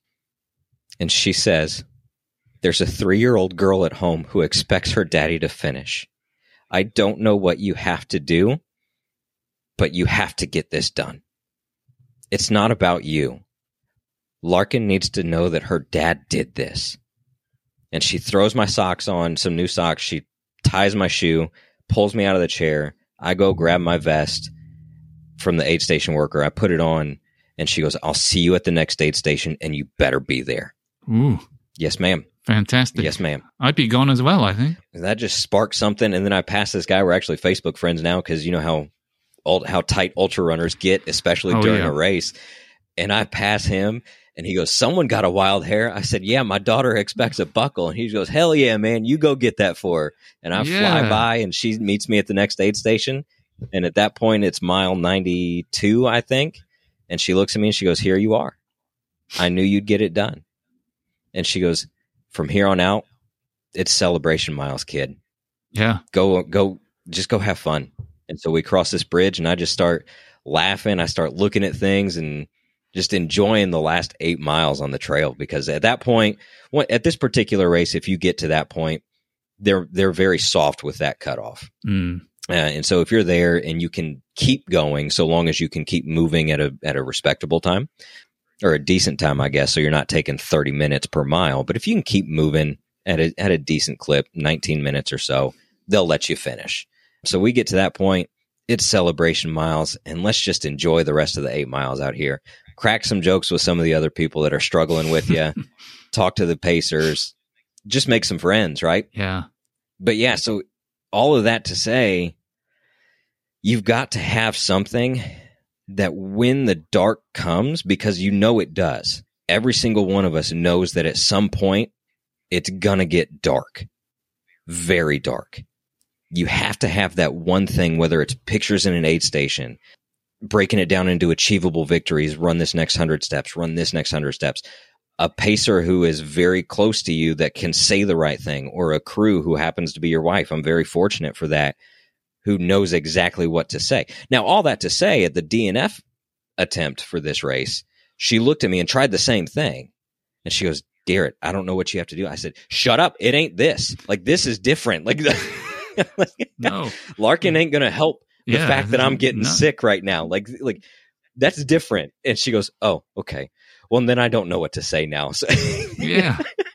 and she says, there's a three-year-old girl at home who expects her daddy to finish. I don't know what you have to do, but you have to get this done. It's not about you. Larkin needs to know that her dad did this. And she throws my socks on, some new socks. She ties my shoe, pulls me out of the chair. I go grab my vest from the aid station worker. I put it on, and she goes, I'll see you at the next aid station, and you better be there.
Ooh.
Yes, ma'am.
Fantastic.
Yes, ma'am.
I'd be gone as well, I think.
That just sparked something, and then I passed this guy. We're actually Facebook friends now because you know how how tight ultra runners get, especially
oh,
during
yeah.
a race. And I pass him, and he goes, someone got a wild hair. I said, yeah, my daughter expects a buckle. And he goes, hell yeah, man, you go get that for her. And I
Yeah.
fly by, and she meets me at the next aid station. And at that point, it's mile ninety-two, I think. And she looks at me, and she goes, here you are. I knew you'd get it done. And she goes, from here on out, it's celebration miles, kid.
Yeah.
Go, go, just go have fun. And so we cross this bridge, and I just start laughing. I start looking at things and just enjoying the last eight miles on the trail, because at that point, at this particular race, if you get to that point, they're they're very soft with that cutoff.
Mm.
Uh, and so if you're there and you can keep going, so long as you can keep moving at a at a respectable time or a decent time, I guess, so you're not taking thirty minutes per mile. But if you can keep moving at a at a decent clip, nineteen minutes or so, they'll let you finish. So we get to that point, it's celebration miles, and let's just enjoy the rest of the eight miles out here. Crack some jokes with some of the other people that are struggling with you. Talk to the pacers. Just make some friends, right?
Yeah.
But yeah, so all of that to say, you've got to have something that when the dark comes, because you know it does. Every single one of us knows that at some point it's going to get dark, very dark. You have to have that one thing, whether it's pictures in an aid station, breaking it down into achievable victories, run this next hundred steps, run this next hundred steps, a pacer who is very close to you that can say the right thing, or a crew who happens to be your wife. I'm very fortunate for that, who knows exactly what to say. Now, all that to say, at the D N F attempt for this race, she looked at me and tried the same thing. And she goes, Garrett, I don't know what you have to do. I said, shut up. It ain't this. Like, this is different. Like,
No.
Larkin ain't going to help the
Yeah,
fact that I'm getting
no.
sick right now. Like, like that's different. And she goes, oh, okay. Well, then I don't know what to say now. So,
Yeah.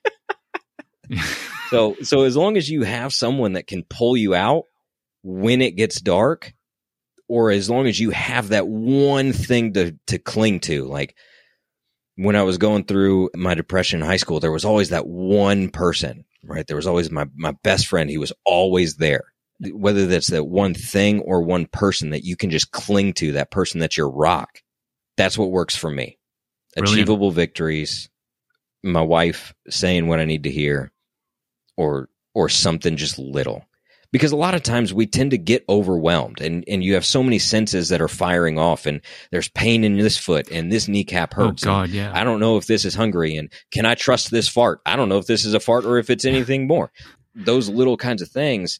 so, so as long as you have someone that can pull you out when it gets dark, or as long as you have that one thing to, to cling to, like when I was going through my depression in high school, there was always that one person, right? There was always my, my best friend. He was always there. Whether that's that one thing or one person that you can just cling to, that person that's your rock. That's what works for me.
Brilliant.
Achievable victories, my wife saying what I need to hear, or or something just little. Because a lot of times we tend to get overwhelmed, and, and you have so many senses that are firing off, and there's pain in this foot, and this kneecap hurts.
Oh, God,
and
yeah.
I don't know if this is hungry, and can I trust this fart? I don't know if this is a fart or if it's anything more. Those little kinds of things,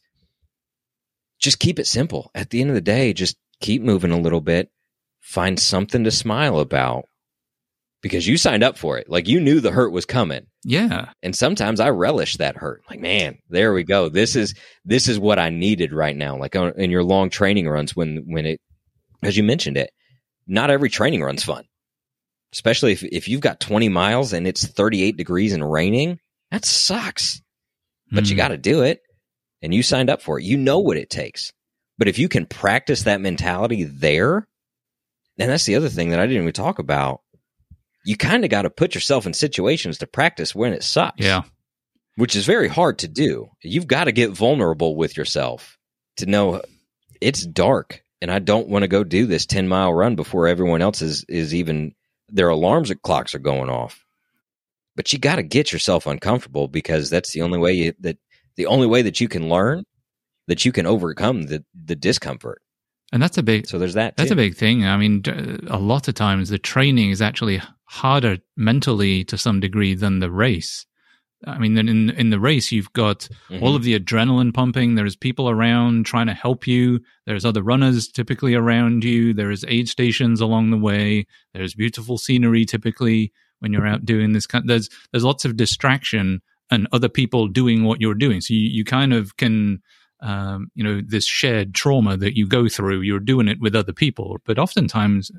just keep it simple. At the end of the day, just keep moving a little bit. Find something to smile about, because you signed up for it. Like, you knew the hurt was coming.
Yeah.
And sometimes I relish that hurt. Like, man, there we go. This is this is what I needed right now. Like on, in your long training runs, when when it, as you mentioned it, not every training run's fun. Especially if if you've got twenty miles and it's thirty-eight degrees and raining, that sucks. But
Mm.
you got to do it, and you signed up for it. You know what it takes. But if you can practice that mentality there, and that's the other thing that I didn't even talk about, you kind of got to put yourself in situations to practice when it sucks.
Yeah.
Which is very hard to do. You've got to get vulnerable with yourself to know it's dark, and I don't want to go do this ten mile run before everyone else is, is even, their alarms or clocks are going off. But you got to get yourself uncomfortable, because that's the only way you, that the only way that you can learn, that you can overcome the, the discomfort.
And that's a big,
So there's that too.
that's a big thing. I mean, d- a lot of times the training is actually harder mentally to some degree than the race. I mean, then in in the race, you've got
Mhm.
all of the adrenaline pumping. There's people around trying to help you. There's other runners typically around you. There's aid stations along the way. There's beautiful scenery typically when you're out doing this. Kind there's there's lots of distraction and other people doing what you're doing. So you, you kind of can, um, you know, this shared trauma that you go through, you're doing it with other people. But oftentimes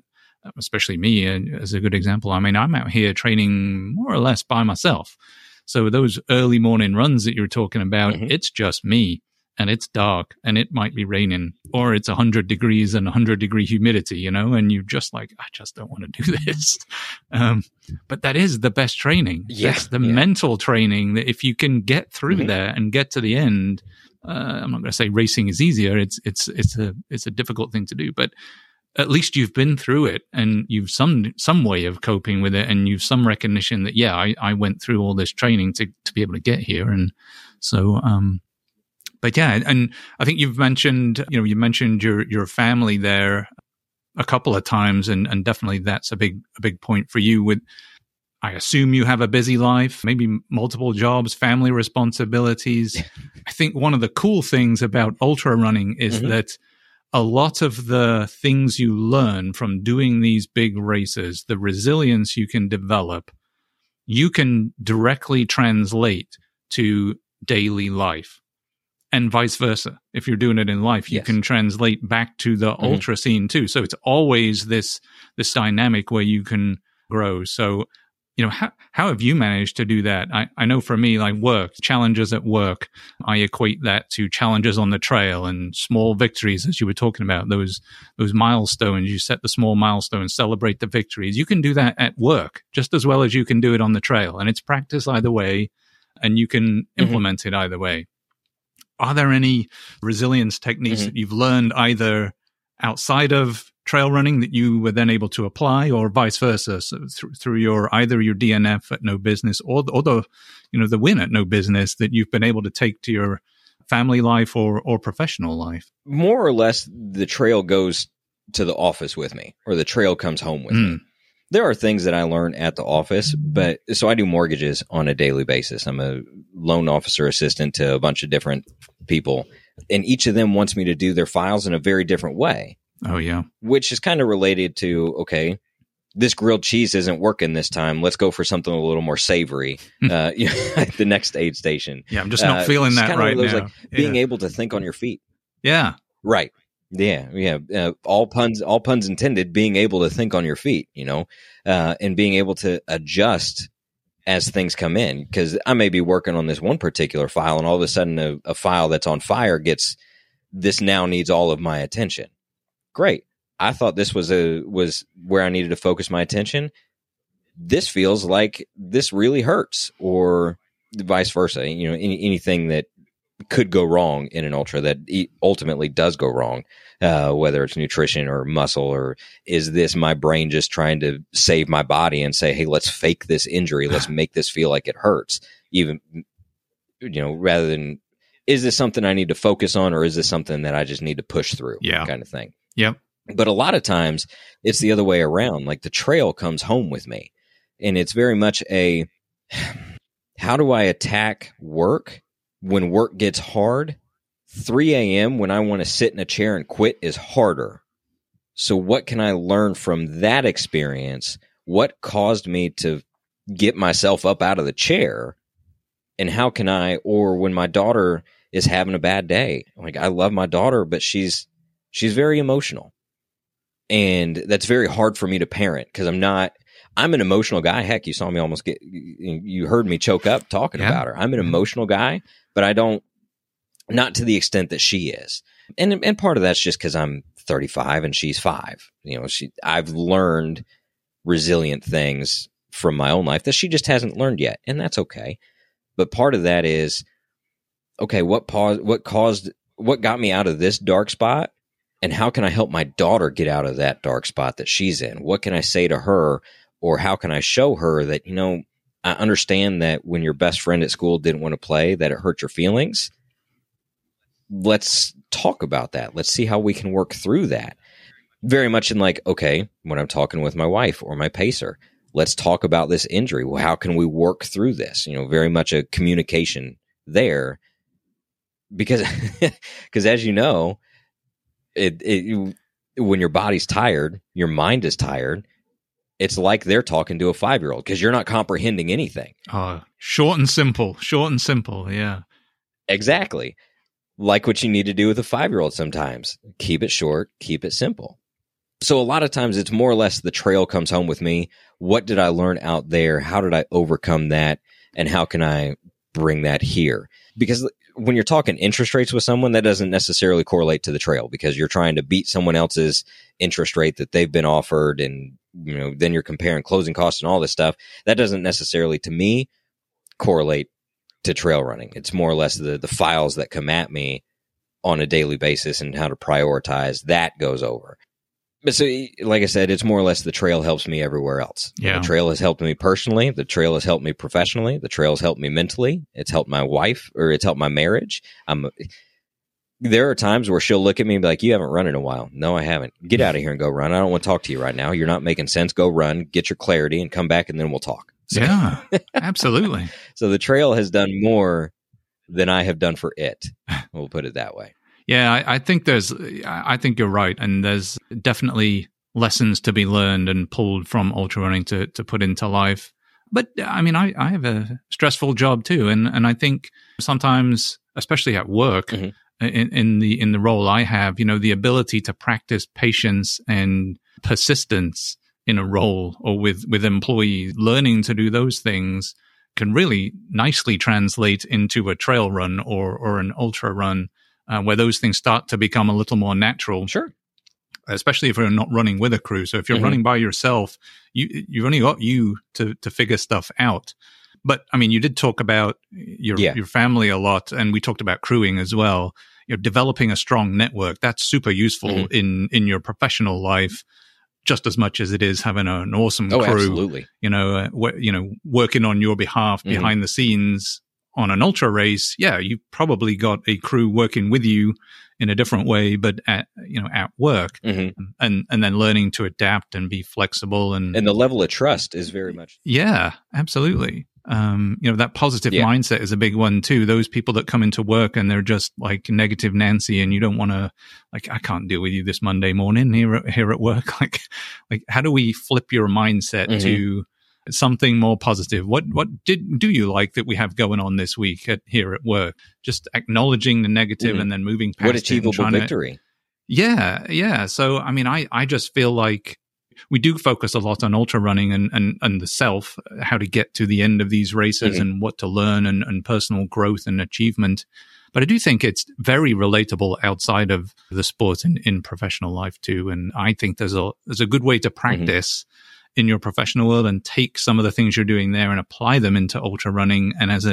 especially me uh, as a good example. I mean, I'm out here training more or less by myself. So those early morning runs that you're talking about, mm-hmm. it's just me. And it's dark and it might be raining, or it's one hundred degrees and one hundred degree humidity, you know, and you're just like, I just don't want to do this. Um, but that is the best training.
Yeah,
That's the
yeah.
mental training that if you can get through mm-hmm. there and get to the end, uh, I'm not going to say racing is easier. It's, it's, it's a, it's a difficult thing to do, but at least you've been through it and you've some, some way of coping with it. And you've some recognition that, yeah, I, I went through all this training to, to be able to get here. And so, um, But yeah, and I think you've mentioned, you know, you mentioned your your family there a couple of times, and, and definitely that's a big a big point for you. With, I assume you have a busy life, maybe multiple jobs, family responsibilities. I think one of the cool things about ultra running is mm-hmm. that a lot of the things you learn from doing these big races, the resilience you can develop, you can directly translate to daily life. And vice versa. If you're doing it in life, you yes. can translate back to the mm-hmm. ultra scene too. So it's always this this dynamic where you can grow. So, you know, how how have you managed to do that? I, I know for me, like work, challenges at work, I equate that to challenges on the trail and small victories, as you were talking about, those those milestones. You set the small milestones, celebrate the victories. You can do that at work just as well as you can do it on the trail. And it's practice either way, and you can mm-hmm. implement it either way. Are there any resilience techniques mm-hmm. that you've learned either outside of trail running that you were then able to apply, or vice versa, so through, through your either your D N F at No Business or, or the you know the win at No Business that you've been able to take to your family life or or professional life?
More or less, the trail goes to the office with me, or the trail comes home with mm. me. There are things that I learn at the office, but so I do mortgages on a daily basis. I'm a loan officer assistant to a bunch of different people, and each of them wants me to do their files in a very different way.
Oh, yeah.
Which is kind of related to, okay, this grilled cheese isn't working this time. Let's go for something a little more savory uh, you know, at the next aid station.
Yeah, I'm just not uh, feeling that right now. Like
yeah. Being able to think on your feet.
Yeah.
Right. Yeah, yeah. Uh, all puns, all puns intended. Being able to think on your feet, you know, uh, and being able to adjust as things come in. Because I may be working on this one particular file, and all of a sudden, a, a file that's on fire gets this now needs all of my attention. Great. I thought this was a was where I needed to focus my attention. This feels like this really hurts, or vice versa. You know, any, anything that could go wrong in an ultra that ultimately does go wrong, uh, whether it's nutrition or muscle, or is this my brain just trying to save my body and say, hey, let's fake this injury. Let's make this feel like it hurts. Even, you know, rather than, is this something I need to focus on, or is this something that I just need to push through?
Yeah.
Kind of thing.
Yep.
But a lot of times it's the other way around. Like the trail comes home with me, and it's very much a, how do I attack work? When work gets hard? three a.m. when I want to sit in a chair and quit is harder. So what can I learn from that experience? What caused me to get myself up out of the chair? And how can I, or when my daughter is having a bad day, like I love my daughter, but she's, she's very emotional. And that's very hard for me to parent, because I'm not, I'm an emotional guy. Heck, you saw me almost get, you heard me choke up talking yeah. about her. I'm an emotional guy, but I don't, not to the extent that she is. And and part of that's just because I'm thirty-five and she's five. You know, she I've learned resilient things from my own life that she just hasn't learned yet, and that's okay. But part of that is, okay, what pause, what caused, what got me out of this dark spot, and how can I help my daughter get out of that dark spot that she's in? What can I say to her, or how can I show her that, you know, I understand that when your best friend at school didn't want to play, that it hurt your feelings. Let's talk about that. Let's see how we can work through that. Very much in like, okay, when I'm talking with my wife or my pacer, let's talk about this injury. Well, how can we work through this? You know, very much a communication there, because, because as you know, it, it, when your body's tired, your mind is tired. It's like they're talking to a five-year-old, because you're not comprehending anything.
Oh, short and simple, short and simple. Yeah,
exactly. Like what you need to do with a five-year-old sometimes. Keep it short, keep it simple. So a lot of times it's more or less the trail comes home with me. What did I learn out there? How did I overcome that? And how can I bring that here? Because when you're talking interest rates with someone, that doesn't necessarily correlate to the trail, because you're trying to beat someone else's interest rate that they've been offered. And, you know, then you're comparing closing costs and all this stuff. That doesn't necessarily, to me, correlate to trail running. It's more or less the, the files that come at me on a daily basis and how to prioritize that goes over. But so, like I said, it's more or less the trail helps me everywhere else.
Yeah.
The trail has helped me personally. The trail has helped me professionally. The trail has helped me mentally. It's helped my wife, or it's helped my marriage. I'm, there are times where she'll look at me and be like, you haven't run in a while. No, I haven't. Get out of here and go run. I don't want to talk to you right now. You're not making sense. Go run, get your clarity, and come back, and then we'll talk. So,
yeah, absolutely.
So the trail has done more than I have done for it. We'll put it that way.
Yeah, I, I think there's, I think you're right. And there's definitely lessons to be learned and pulled from ultra running to, to put into life. But I mean, I, I have a stressful job too. And, and I think sometimes, especially at work, mm-hmm. in, in the, in the role I have, you know, the ability to practice patience and persistence in a role or with, with employees, learning to do those things can really nicely translate into a trail run or, or an ultra run. Uh, where those things start to become a little more natural.
Sure.
Especially if you're not running with a crew. So if you're mm-hmm. running by yourself, you, you've only got you to, to figure stuff out. But I mean, you did talk about your, yeah. your family a lot, and we talked about crewing as well. You're developing a strong network. That's super useful mm-hmm. in, in your professional life, just as much as it is having a, an awesome
oh,
crew.
Absolutely.
You know, uh, w- you know, working on your behalf mm-hmm. behind the scenes. On an ultra race, yeah, you probably got a crew working with you in a different way, but at, you know, at work,
mm-hmm.
and and then learning to adapt and be flexible, and
and the level of trust is very much.
Yeah, absolutely. Um, you know, that positive yeah. mindset is a big one too. Those people that come into work and they're just like negative Nancy, and you don't want to, like, I can't deal with you this Monday morning here at, here at work. Like, like how do we flip your mindset mm-hmm. to something more positive? What what did do you like that we have going on this week at here at work? Just acknowledging the negative mm-hmm. and then moving past
what achievable
it
victory.
To, yeah, yeah. So I mean, I, I just feel like we do focus a lot on ultra running and, and, and the self, how to get to the end of these races mm-hmm. and what to learn and, and personal growth and achievement. But I do think it's very relatable outside of the sport and in professional life too. And I think there's a there's a good way to practice mm-hmm. in your professional world and take some of the things you're doing there and apply them into ultra running. And as a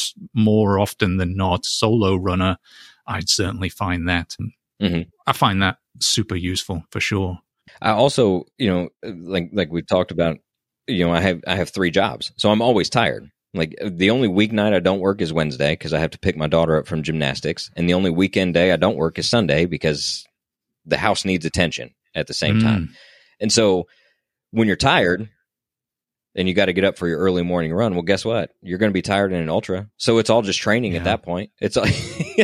more often than not solo runner, I'd certainly find that.
Mm-hmm.
I find that super useful for sure.
I also, you know, like, like we talked about, you know, I have, I have three jobs, so I'm always tired. Like the only weeknight I don't work is Wednesday because I have to pick my daughter up from gymnastics. And the only weekend day I don't work is Sunday because the house needs attention at the same mm. time. And so when you're tired and you got to get up for your early morning run, well, guess what? You're going to be tired in an ultra. So it's all just training yeah. at that point. It's all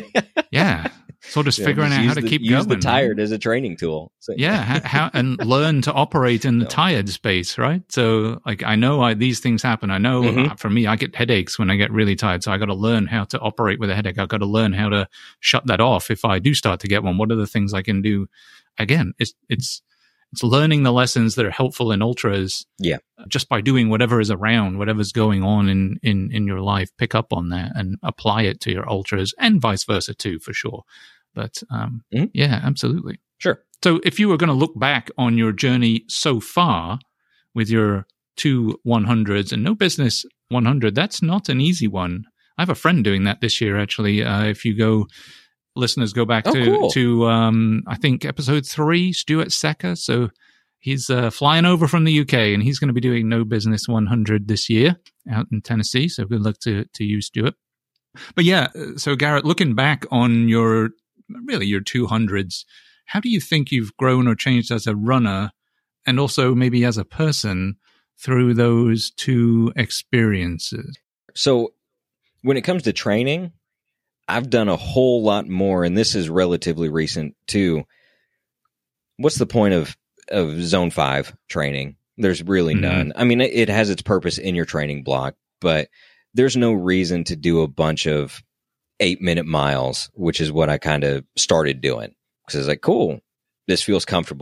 yeah. So just figuring know, just out how to
the,
keep
use
going.
Use the tired as a training tool. So,
yeah. how, how and learn to operate in the no. tired space, right? So like, I know I, these things happen. I know mm-hmm. for me, I get headaches when I get really tired. So I got to learn how to operate with a headache. I've got to learn how to shut that off if I do start to get one. What are the things I can do? Again, it's, it's, It's learning the lessons that are helpful in ultras.
Yeah.
Just by doing whatever is around, whatever's going on in, in, in your life, pick up on that and apply it to your ultras and vice versa too, for sure. But um, mm-hmm. yeah, absolutely.
Sure.
So if you were going to look back on your journey so far with your two one hundreds and No Business one hundred, that's not an easy one. I have a friend doing that this year, actually. Uh, if you go... Listeners, go back
oh,
to,
cool.
to um, I think, episode three, Stuart Secker. So he's uh, flying over from the U K, and he's going to be doing No Business one hundred this year out in Tennessee. So good luck to, to you, Stuart. But yeah, so Garrett, looking back on your, really your two hundreds, how do you think you've grown or changed as a runner and also maybe as a person through those two experiences?
So when it comes to training, I've done a whole lot more, and this is relatively recent too. What's the point of, of zone five training? There's really mm-hmm. none. I mean, it, it has its purpose in your training block, but there's no reason to do a bunch of eight minute miles, which is what I kind of started doing. Because it's like, cool, this feels comfortable.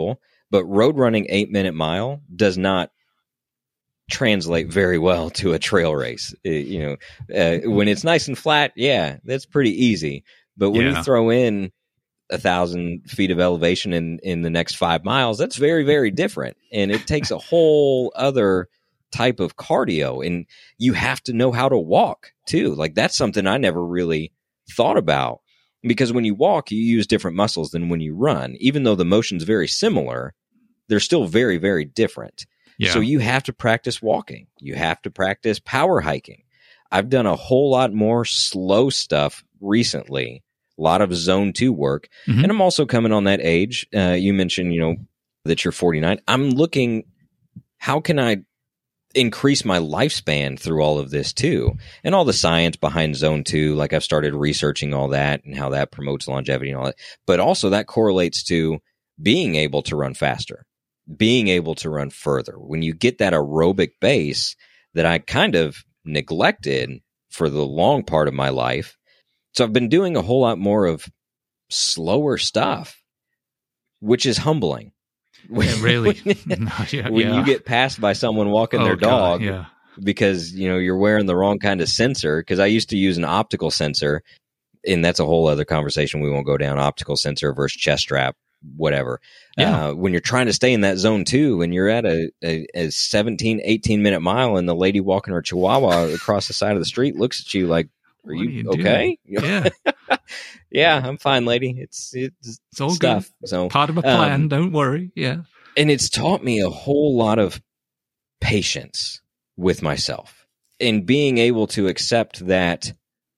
But road running eight minute mile does not translate very well to a trail race. It, you know, uh, when it's nice and flat, yeah, that's pretty easy. But when
Yeah.
you throw in a thousand feet of elevation in, in the next five miles, that's very, very different. And it takes a whole other type of cardio, and you have to know how to walk too. Like that's something I never really thought about, because when you walk, you use different muscles than when you run. Even though the motion's very similar, they're still very, very different.
Yeah.
So you have to practice walking. You have to practice power hiking. I've done a whole lot more slow stuff recently, a lot of zone two work.
Mhm.
And I'm also coming on that age. Uh, you mentioned, you know, that you're forty-nine. I'm looking, how can I increase my lifespan through all of this too? And all the science behind zone two, like I've started researching all that and how that promotes longevity and all that. But also that correlates to being able to run faster, being able to run further. When you get that aerobic base that I kind of neglected for the long part of my life. So I've been doing a whole lot more of slower stuff, which is humbling.
Yeah, really.
when
No, yeah,
when
yeah.
you get passed by someone walking
Oh,
their
God,
dog
yeah.
because, you know, you're wearing the wrong kind of sensor. Because I used to use an optical sensor, and that's a whole other conversation. We won't go down. Optical sensor versus chest strap, whatever.
Yeah.
Uh, when you're trying to stay in that zone two and you're at a, a, a seventeen, eighteen minute mile, and the lady walking her chihuahua across the side of the street looks at you like, are
What
you,
are you
okay?
Yeah.
Yeah, I'm fine, lady. It's, it's,
It's all
stuff.
good.
So,
Part of a plan.
um,
Don't worry. Yeah.
and it's taught me a whole lot of patience with myself and being able to accept that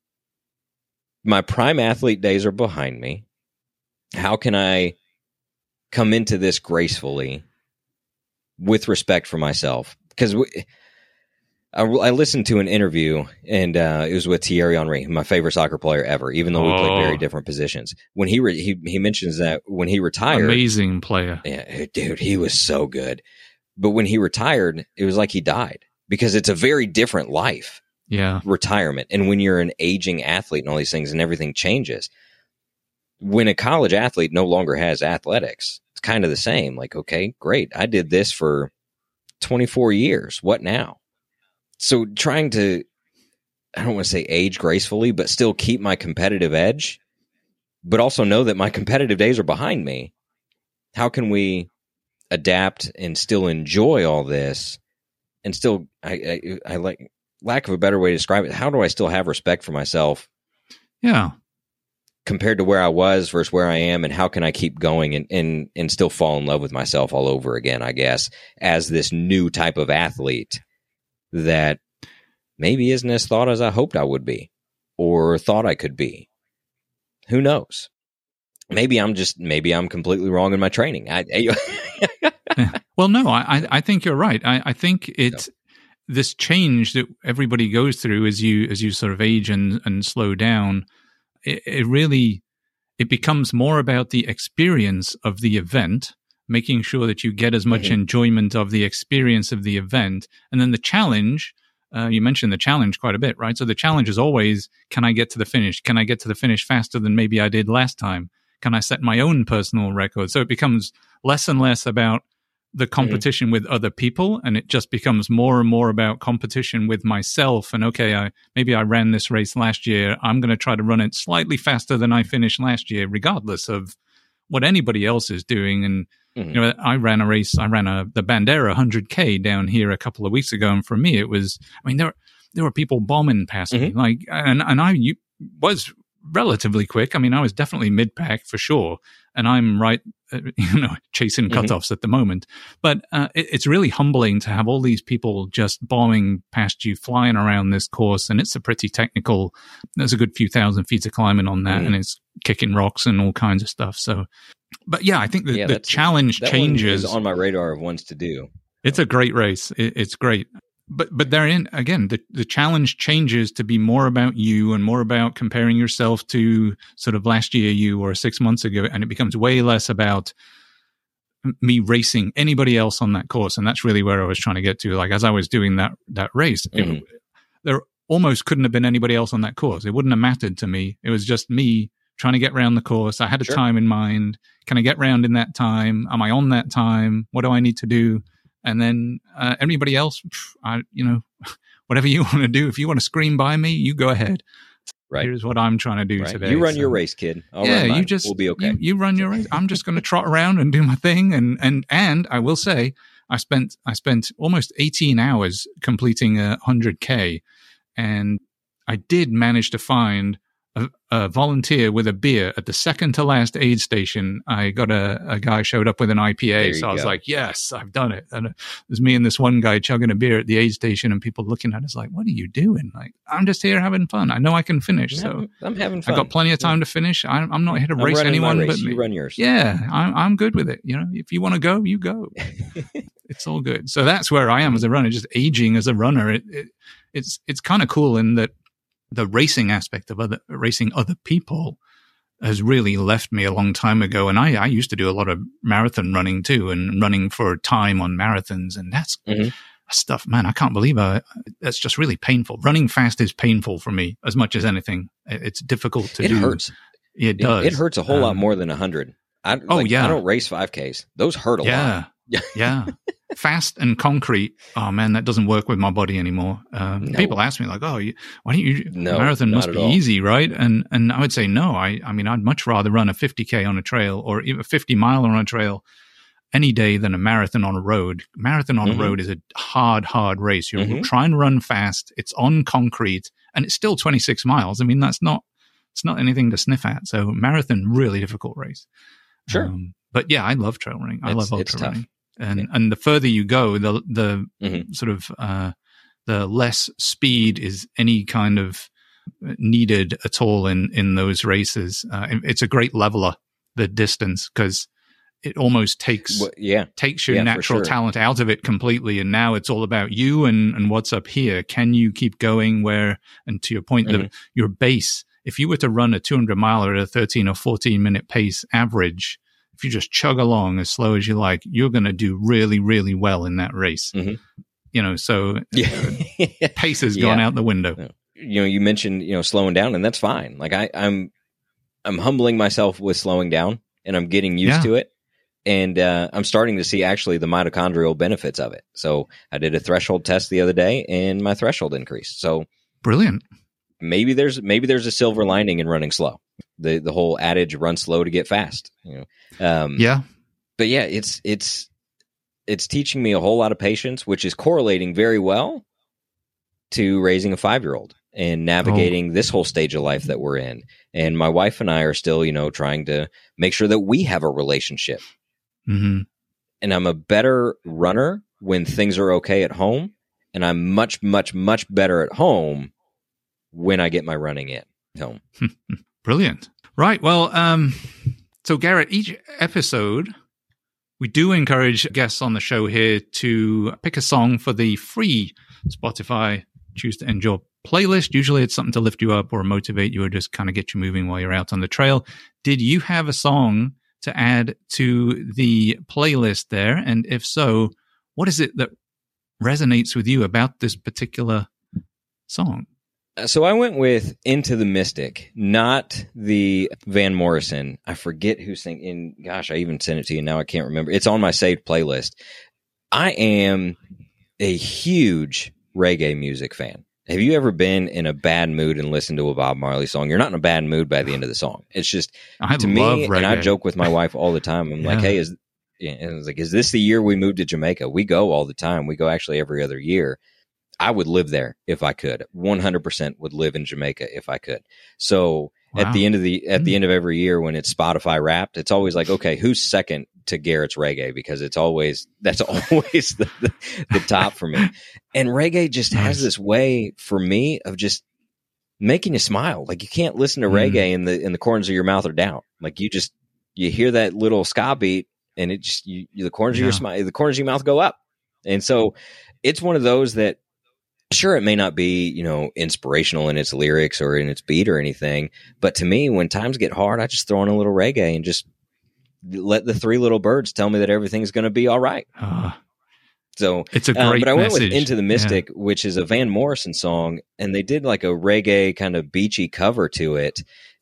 my prime athlete days are behind me. How can I come into this gracefully with respect for myself? Because we, I, I listened to an interview, and uh, it was with Thierry Henry, my favorite soccer player ever, even though we played very
Oh.
different positions. When he, re- he he mentions that when he retired,
Amazing player.
yeah, dude, he was so good. But when he retired, it was like he died, because it's a very different life,
Yeah.
retirement. And when you're an aging athlete and all these things and everything changes, when a college athlete no longer has athletics, it's kind of the same. Like, okay, great. I did this for twenty-four years. What now? So trying to, I don't want to say age gracefully, but still keep my competitive edge, but also know that my competitive days are behind me. How can we adapt and still enjoy all this, and still, I, I, I like, lack of a better way to describe it, how do I still have respect for myself
Yeah.
compared to where I was versus where I am, and how can I keep going and, and, and still fall in love with myself all over again, I guess, as this new type of athlete that maybe isn't as thought as I hoped I would be or thought I could be. Who knows? Maybe I'm just, maybe I'm completely wrong in my training. I, I
Well, no, I, I think you're right. I, I think it's this change that everybody goes through as you as you sort of age and, and slow down. It, it really it becomes more about the experience of the event, making sure that you get as much
Mm-hmm.
enjoyment of the experience of the event, and then the challenge. Uh, you mentioned the challenge quite a bit, right? So the challenge is always: can I get to the finish? Can I get to the finish faster than maybe I did last time? Can I set my own personal record? So it becomes less and less about the competition mm-hmm. with other people, and it just becomes more and more about competition with myself. And okay, I maybe I ran this race last year. I'm going to try to run it slightly faster than I finished last year, regardless of what anybody else is doing. And mm-hmm. you know, I ran a race. I ran a the Bandera one hundred K down here a couple of weeks ago, and for me, it was. I mean, there there were people bombing past mm-hmm. me, like, and and I you, was. relatively quick. I mean, I was definitely mid-pack for sure, and I'm right, uh, you know, chasing cutoffs mm-hmm. at the moment. But uh, it, it's really humbling to have all these people just bombing past you, flying around this course, and it's a pretty technical. There's a good few thousand feet of climbing on that, mm-hmm. and it's kicking rocks and all kinds of stuff. So, but yeah, I think the,
yeah,
the challenge
that
changes.
One is on my radar of ones to do.
It's a great race. It, it's great. But but therein, again, the, the challenge changes to be more about you and more about comparing yourself to sort of last year you or six months ago. And it becomes way less about me racing anybody else on that course. And that's really where I was trying to get to. Like, as I was doing that that race, mm-hmm. it, there almost couldn't have been anybody else on that course. It wouldn't have mattered to me. It was just me trying to get around the course. I had a
Sure.
time in mind. Can I get round in that time? Am I on that time? What do I need to do? And then uh, everybody else, I, you know, whatever you want to do. If you want to scream by me, you go ahead.
Right.
Here's what I'm trying to do
Right.
today.
You run
So,
your race, kid. I'll
yeah,
run mine.
you just
we'll be okay.
You, you run your race. I'm just going to trot around and do my thing. And and and I will say, I spent I spent almost eighteen hours completing a one hundred K, and I did manage to find a, a volunteer with a beer at the second to last aid station. I got a, a guy showed up with an I P A,
There you
so I was
go.
like, yes, I've done it. And it was me and this one guy chugging a beer at the aid station, and people looking at us like, what are you doing? Like, I'm just here having fun. I know I can finish. So
I'm, I'm having
I
fun.
got plenty of time to finish. I'm, I'm not here to
I'm
race
running my
anyone
race.
but
You
me.
run yours.
Yeah, I'm, I'm good with it. You know, if you want to go, you go. It's all good. So that's where I am as a runner, just aging as a runner. It, it it's it's kind of cool in that the racing aspect of other racing other people has really left me a long time ago. And I, I used to do a lot of marathon running too, and running for time on marathons, and that's
Mhm.
stuff, man. I can't believe I, that's just really painful. Running fast is painful for me as much as anything. It's difficult to
It
do.
hurts.
It does.
It hurts a whole lot
Um,
more than a hundred. I,
Oh,
like,
yeah.
I don't race five Ks. Those hurt a
Yeah.
lot.
Yeah. Fast and concrete. Oh man, that doesn't work with my body anymore. Um,
No.
People ask me like, "Oh, you, why don't you?"
No,
marathon
not
must
at
be
all.
easy, right? And and I would say no. I I mean, I'd much rather run a fifty K on a trail or even a fifty mile on a trail any day than a marathon on a road. Marathon on
Mhm.
a road is a hard, hard race. You're
Mhm.
trying to run fast. It's on concrete, and it's still twenty-six miles. I mean, that's not it's not anything to sniff at. So marathon, really difficult race.
Sure.
Um, but yeah, I love trail running. I
It's-
love
it's
ultra
tough.
running. And
Yeah.
and the further you go, the the
Mhm.
sort of uh, the less speed is any kind of needed at all in in those races. Uh, it- it's a great leveler, the distance, because it almost takes
Well, yeah.
takes your
Yeah, for
natural
sure.
talent out of it completely, and now it's all about you and and what's up here. Can you keep going where? And to your point, the,
Mhm.
your base. If you were to run a two hundred miler at a thirteen or fourteen minute pace average, if you just chug along as slow as you like, you're going to do really, really well in that race.
Mhm.
You know, so
Yeah.
pace has gone
Yeah.
out the window.
you know, you mentioned, you know, slowing down, and that's fine. Like I, I'm, I'm humbling myself with slowing down, and I'm getting used
Yeah.
to it. And uh, I'm starting to see actually the mitochondrial benefits of it. So I did a threshold test the other day, and my threshold increased. So
Brilliant.
maybe there's maybe there's a silver lining in running slow. The the whole adage, run slow to get fast. You know, um,
Yeah.
but yeah, it's it's it's teaching me a whole lot of patience, which is correlating very well to raising a five year old and navigating
Oh.
this whole stage of life that we're in. And my wife and I are still, you know, trying to make sure that we have a relationship.
hmm
And I'm a better runner when things are okay at home, and I'm much, much, much better at home when I get my running in home.
Brilliant. Right. Well, um, so Garrett, each episode, we do encourage guests on the show here to pick a song for the free Spotify Choose to Endure playlist. Usually it's something to lift you up or motivate you or just kind of get you moving while you're out on the trail. Did you have a song to add to the playlist there? And if so, what is it that resonates with you about this particular song?
So I went with Into the Mystic, not the Van Morrison. I forget who sang in. Gosh, I even sent it to you now. I can't remember. It's on my saved playlist. I am a huge reggae music fan. Have you ever been in a bad mood and listened to a Bob Marley song? You're not in a bad mood by the end of the song. It's just
I
to
love
me,
reggae.
and I joke with my wife all the time. I'm like,
Yeah.
hey, is yeah, and it's like, is this the year we moved to Jamaica? We go all the time. We go actually every other year. I would live there if I could. one hundred percent would live in Jamaica if I could. So
Wow.
at the end of the at the
Mm.
end of every year when it's Spotify Wrapped, it's always like, okay, who's second to Garrett's reggae? Because it's always that's always the, the, the top for me. And reggae just has
Nice.
this way for me of just making you smile. Like you can't listen to
Mm.
reggae and the and the corners of your mouth are down. Like you just you hear that little ska beat and it just you, you the corners of
Yeah.
your smile the corners of your mouth go up. And so it's one of those that sure, it may not be, you know, inspirational in its lyrics or in its beat or anything, but to me, when times get hard, I just throw in a little reggae and just let the three little birds tell me that everything's going to be all right.
Uh,
So,
it's a
um,
great
but I went
message.
with Into the Mystic, which is a Van Morrison song, and they did like a reggae kind of beachy cover to it.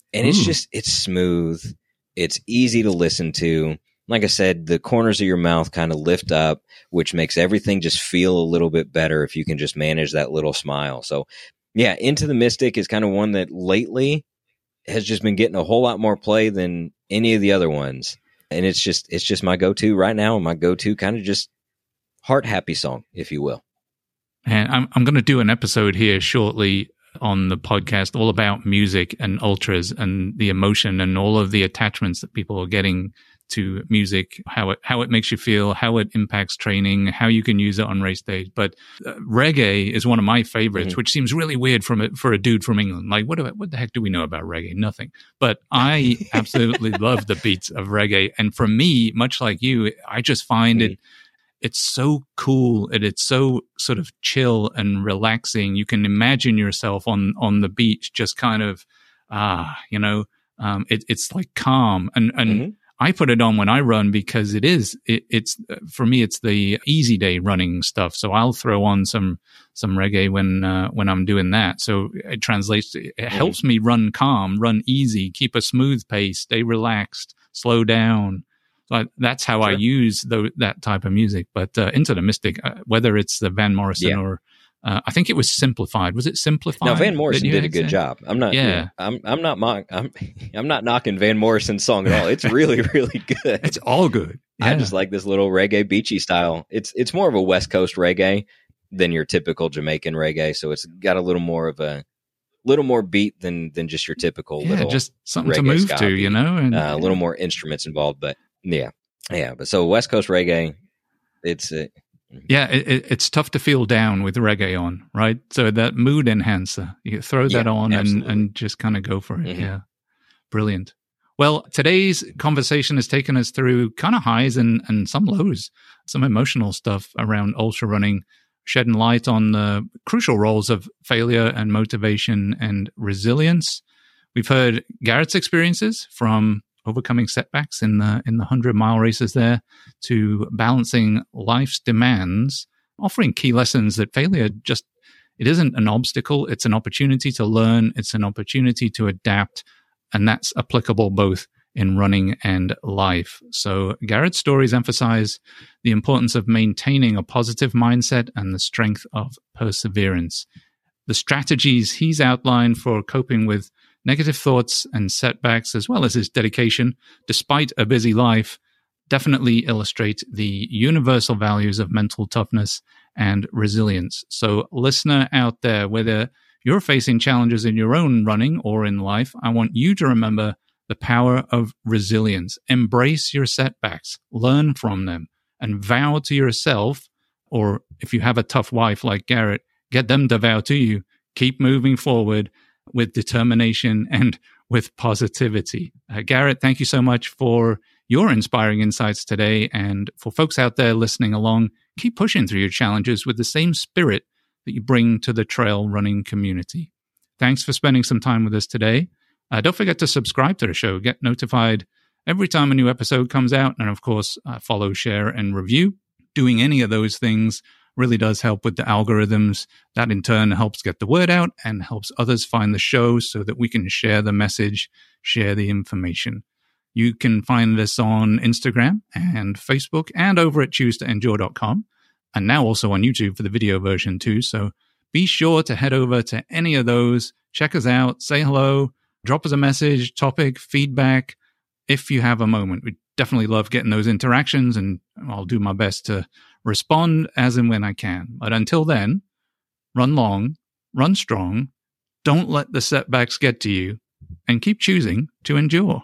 And
Ooh.
it's just, it's smooth. It's easy to listen to. Like I said, the corners of your mouth kind of lift up, which makes everything just feel a little bit better if you can just manage that little smile. So yeah, Into the Mystic is kind of one that lately has just been getting a whole lot more play than any of the other ones. And it's just, it's just my go-to right now, and my go-to kind of just heart happy song, if you will.
And I'm, I'm going to do an episode here shortly on the podcast all about music and ultras and the emotion and all of the attachments that people are getting to music, how it how it makes you feel, how it impacts training, how you can use it on race days. But uh, reggae is one of my favorites, mm-hmm. which seems really weird from a, for a dude from England. Like, what do I, what the heck do we know about reggae? Nothing. But I absolutely love the beats of reggae, and for me, much like you, I just find mm-hmm. it it's so cool and it's so sort of chill and relaxing. You can imagine yourself on on the beach, just kind of ah, you know, um, it, it's like calm and and. Mm-hmm. I put it on when I run because it is, it, it's, for me, it's the easy day running stuff. So I'll throw on some, some reggae when, uh, when I'm doing that. So it translates, it mm-hmm. helps me run calm, run easy, keep a smooth pace, stay relaxed, slow down. So I, that's how sure. I use the, that type of music. But, uh, Into the Mystic, uh, whether it's the Van Morrison yeah. or, Uh, I think it was Simplified. Was it Simplified?
No, Van Morrison did a good
say?
job. I'm not.
Yeah,
you know, I'm. I'm not. Mock, I'm. I'm not knocking Van Morrison's song at all. It's really, really good.
It's all good. Yeah.
I just like this little reggae beachy style. It's. It's more of a West Coast reggae than your typical Jamaican reggae. So it's got a little more of a, little more beat than than just your typical.
Yeah,
little
just something to move to, you know,
and uh, a little more instruments involved. But yeah, yeah. But so West Coast reggae, it's. Uh,
Yeah, it, it's tough to feel down with reggae on, right? So that mood enhancer, you throw that yeah, on and, and just kind of go for it. Mm-hmm. Yeah, brilliant. Well, today's conversation has taken us through kind of highs and, and some lows, some emotional stuff around ultra running, shedding light on the crucial roles of failure and motivation and resilience. We've heard Garrett's experiences from overcoming setbacks in the in the hundred mile races there to balancing life's demands, offering key lessons that failure just, it isn't an obstacle. It's an opportunity to learn. It's an opportunity to adapt. And that's applicable both in running and life. So Garrett's stories emphasize the importance of maintaining a positive mindset and the strength of perseverance. The strategies he's outlined for coping with negative thoughts and setbacks, as well as his dedication, despite a busy life, definitely illustrate the universal values of mental toughness and resilience. So, listener out there, whether you're facing challenges in your own running or in life, I want you to remember the power of resilience. Embrace your setbacks, learn from them, and vow to yourself, or if you have a tough wife like Garrett, get them to vow to you, keep moving forward with determination and with positivity. Uh, Garrett, thank you so much for your inspiring insights today. And for folks out there listening along, keep pushing through your challenges with the same spirit that you bring to the trail running community. Thanks for spending some time with us today. Uh, don't forget to subscribe to the show. Get notified every time a new episode comes out. And of course, uh, follow, share, and review. Doing any of those things really does help with the algorithms. That in turn helps get the word out and helps others find the show so that we can share the message, share the information. You can find us on Instagram and Facebook and over at choose to endure dot com, and now also on YouTube for the video version too. So be sure to head over to any of those, check us out, say hello, drop us a message, topic, feedback, if you have a moment. We definitely love getting those interactions, and I'll do my best to respond as and when I can. But until then, run long, run strong, don't let the setbacks get to you, and keep choosing to endure.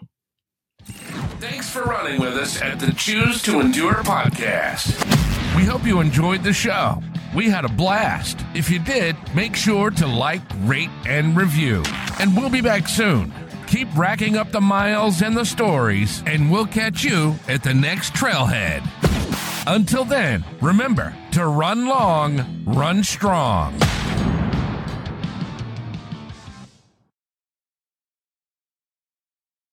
Thanks for running with us at the Choose to Endure podcast. We hope you enjoyed the show. We had a blast. If you did, make sure to like, rate, and review. And we'll be back soon. Keep racking up the miles and the stories, and we'll catch you at the next trailhead. Until then, remember to run long, run strong.